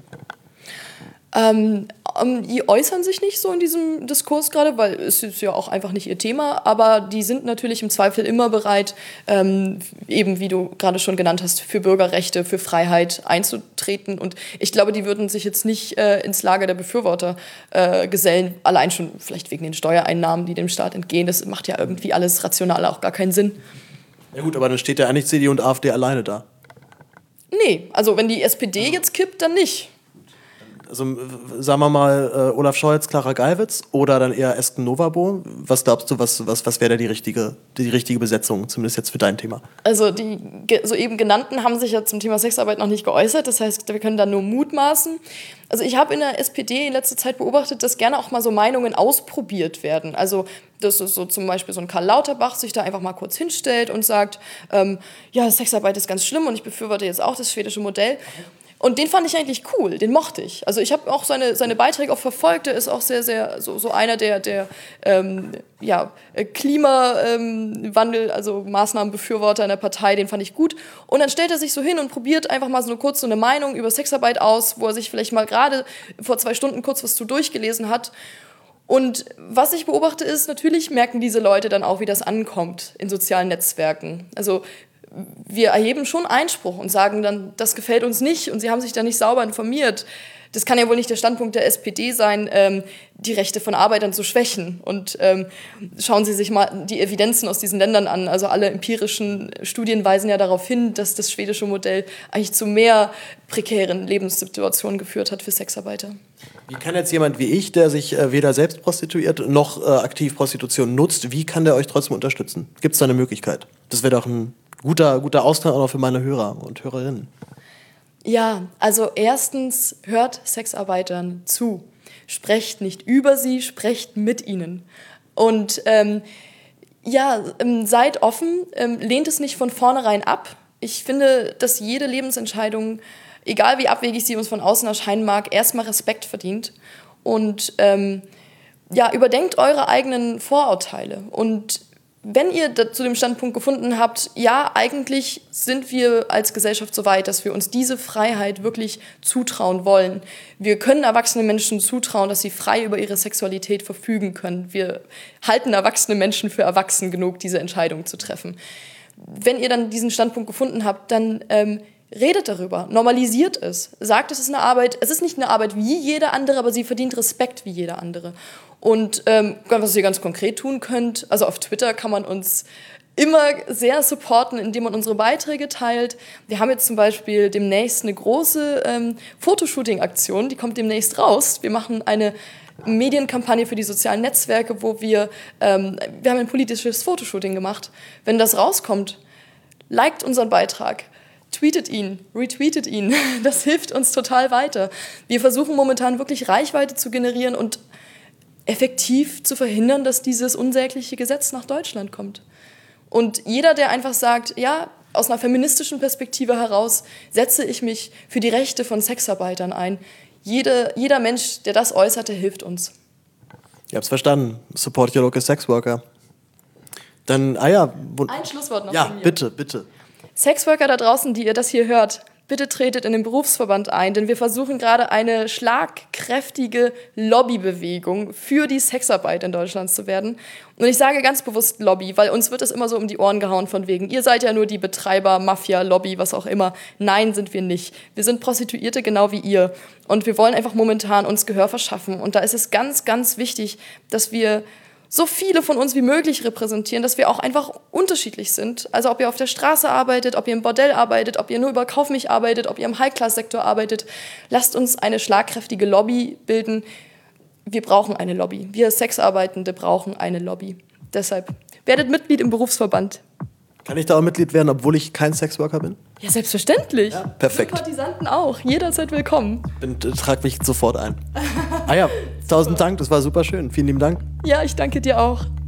Die äußern sich nicht so in diesem Diskurs gerade, weil es ist ja auch einfach nicht ihr Thema, aber die sind natürlich im Zweifel immer bereit, eben wie du gerade schon genannt hast, für Bürgerrechte, für Freiheit einzutreten. Und ich glaube, die würden sich jetzt nicht ins Lager der Befürworter gesellen, allein schon vielleicht wegen den Steuereinnahmen, die dem Staat entgehen. Das macht ja irgendwie alles rational auch gar keinen Sinn. Ja gut, aber dann steht ja eigentlich CDU und AfD alleine da. Nee, also wenn die SPD jetzt kippt, dann nicht. Also sagen wir mal Olaf Scholz, Clara Geiwitz oder dann eher Esken Novabo. Was glaubst du, was wäre da die richtige Besetzung, zumindest jetzt für dein Thema? Also die soeben genannten haben sich ja zum Thema Sexarbeit noch nicht geäußert, das heißt, wir können da nur mutmaßen. Also ich habe in der SPD in letzter Zeit beobachtet, dass gerne auch mal so Meinungen ausprobiert werden. Also dass so zum Beispiel so ein Karl Lauterbach sich da einfach mal kurz hinstellt und sagt, ja, Sexarbeit ist ganz schlimm und ich befürworte jetzt auch das schwedische Modell. Und den fand ich eigentlich cool, den mochte ich. Also ich habe auch seine Beiträge auch verfolgt, der ist auch sehr, sehr so einer der Klimawandel, also Maßnahmenbefürworter in der Partei, den fand ich gut. Und dann stellt er sich so hin und probiert einfach mal so kurz so eine Meinung über Sexarbeit aus, wo er sich vielleicht mal gerade vor 2 Stunden kurz was zu durchgelesen hat. Und was ich beobachte ist, natürlich merken diese Leute dann auch, wie das ankommt in sozialen Netzwerken. Also wir erheben schon Einspruch und sagen dann, das gefällt uns nicht und sie haben sich da nicht sauber informiert. das kann ja wohl nicht der Standpunkt der SPD sein, die Rechte von Arbeitern zu schwächen. Und schauen Sie sich mal die Evidenzen aus diesen Ländern an. Also alle empirischen Studien weisen ja darauf hin, dass das schwedische Modell eigentlich zu mehr prekären Lebenssituationen geführt hat für Sexarbeiter. Wie kann jetzt jemand wie ich, der sich weder selbst prostituiert noch aktiv Prostitution nutzt, wie kann der euch trotzdem unterstützen? Gibt es da eine Möglichkeit? Das wäre doch ein guter Austausch auch noch für meine Hörer und Hörerinnen. Ja, also erstens, hört Sexarbeitern zu. Sprecht nicht über sie, sprecht mit ihnen. Und seid offen, lehnt es nicht von vornherein ab. Ich finde, dass jede Lebensentscheidung, egal wie abwegig sie uns von außen erscheinen mag, erstmal Respekt verdient. Und überdenkt eure eigenen Vorurteile. Und wenn ihr zu dem Standpunkt gefunden habt, ja, eigentlich sind wir als Gesellschaft so weit, dass wir uns diese Freiheit wirklich zutrauen wollen. Wir können erwachsene Menschen zutrauen, dass sie frei über ihre Sexualität verfügen können. Wir halten erwachsene Menschen für erwachsen genug, diese Entscheidung zu treffen. Wenn ihr dann diesen Standpunkt gefunden habt, dann redet darüber, normalisiert es, sagt, es ist eine Arbeit, es ist nicht eine Arbeit wie jede andere, aber sie verdient Respekt wie jede andere. Und was ihr ganz konkret tun könnt, also auf Twitter kann man uns immer sehr supporten, indem man unsere Beiträge teilt. Wir haben jetzt zum Beispiel demnächst eine große Fotoshooting-Aktion, die kommt demnächst raus. Wir machen eine Medienkampagne für die sozialen Netzwerke, wo wir haben ein politisches Fotoshooting gemacht. Wenn das rauskommt, liked unseren Beitrag. Tweetet ihn, retweetet ihn. Das hilft uns total weiter. Wir versuchen momentan wirklich Reichweite zu generieren und effektiv zu verhindern, dass dieses unsägliche Gesetz nach Deutschland kommt. Und jeder, der einfach sagt, ja, aus einer feministischen Perspektive heraus setze ich mich für die Rechte von Sexarbeitern ein. Jeder Mensch, der das äußert, der hilft uns. Ihr habt's verstanden. Support your local sex worker. Dann, ein Schlusswort noch ja, von mir. Bitte. Sexworker da draußen, die ihr das hier hört, bitte tretet in den Berufsverband ein, denn wir versuchen gerade eine schlagkräftige Lobbybewegung für die Sexarbeit in Deutschland zu werden. Und ich sage ganz bewusst Lobby, weil uns wird es immer so um die Ohren gehauen von wegen, ihr seid ja nur die Betreiber, Mafia, Lobby, was auch immer. Nein, sind wir nicht. Wir sind Prostituierte genau wie ihr. Und wir wollen einfach momentan uns Gehör verschaffen. Und da ist es ganz, ganz wichtig, dass wir so viele von uns wie möglich repräsentieren, dass wir auch einfach unterschiedlich sind. Also ob ihr auf der Straße arbeitet, ob ihr im Bordell arbeitet, ob ihr nur über Kauf mich arbeitet, ob ihr im High-Class-Sektor arbeitet. Lasst uns eine schlagkräftige Lobby bilden. Wir brauchen eine Lobby. Wir Sexarbeitende brauchen eine Lobby. Deshalb werdet Mitglied im Berufsverband. Kann ich da auch Mitglied werden, obwohl ich kein Sexworker bin? Ja, selbstverständlich. Ja, perfekt. Sympathisanten auch. Jederzeit willkommen. Trag mich sofort ein. 1000 Dank, das war super schön. Vielen lieben Dank. Ja, ich danke dir auch.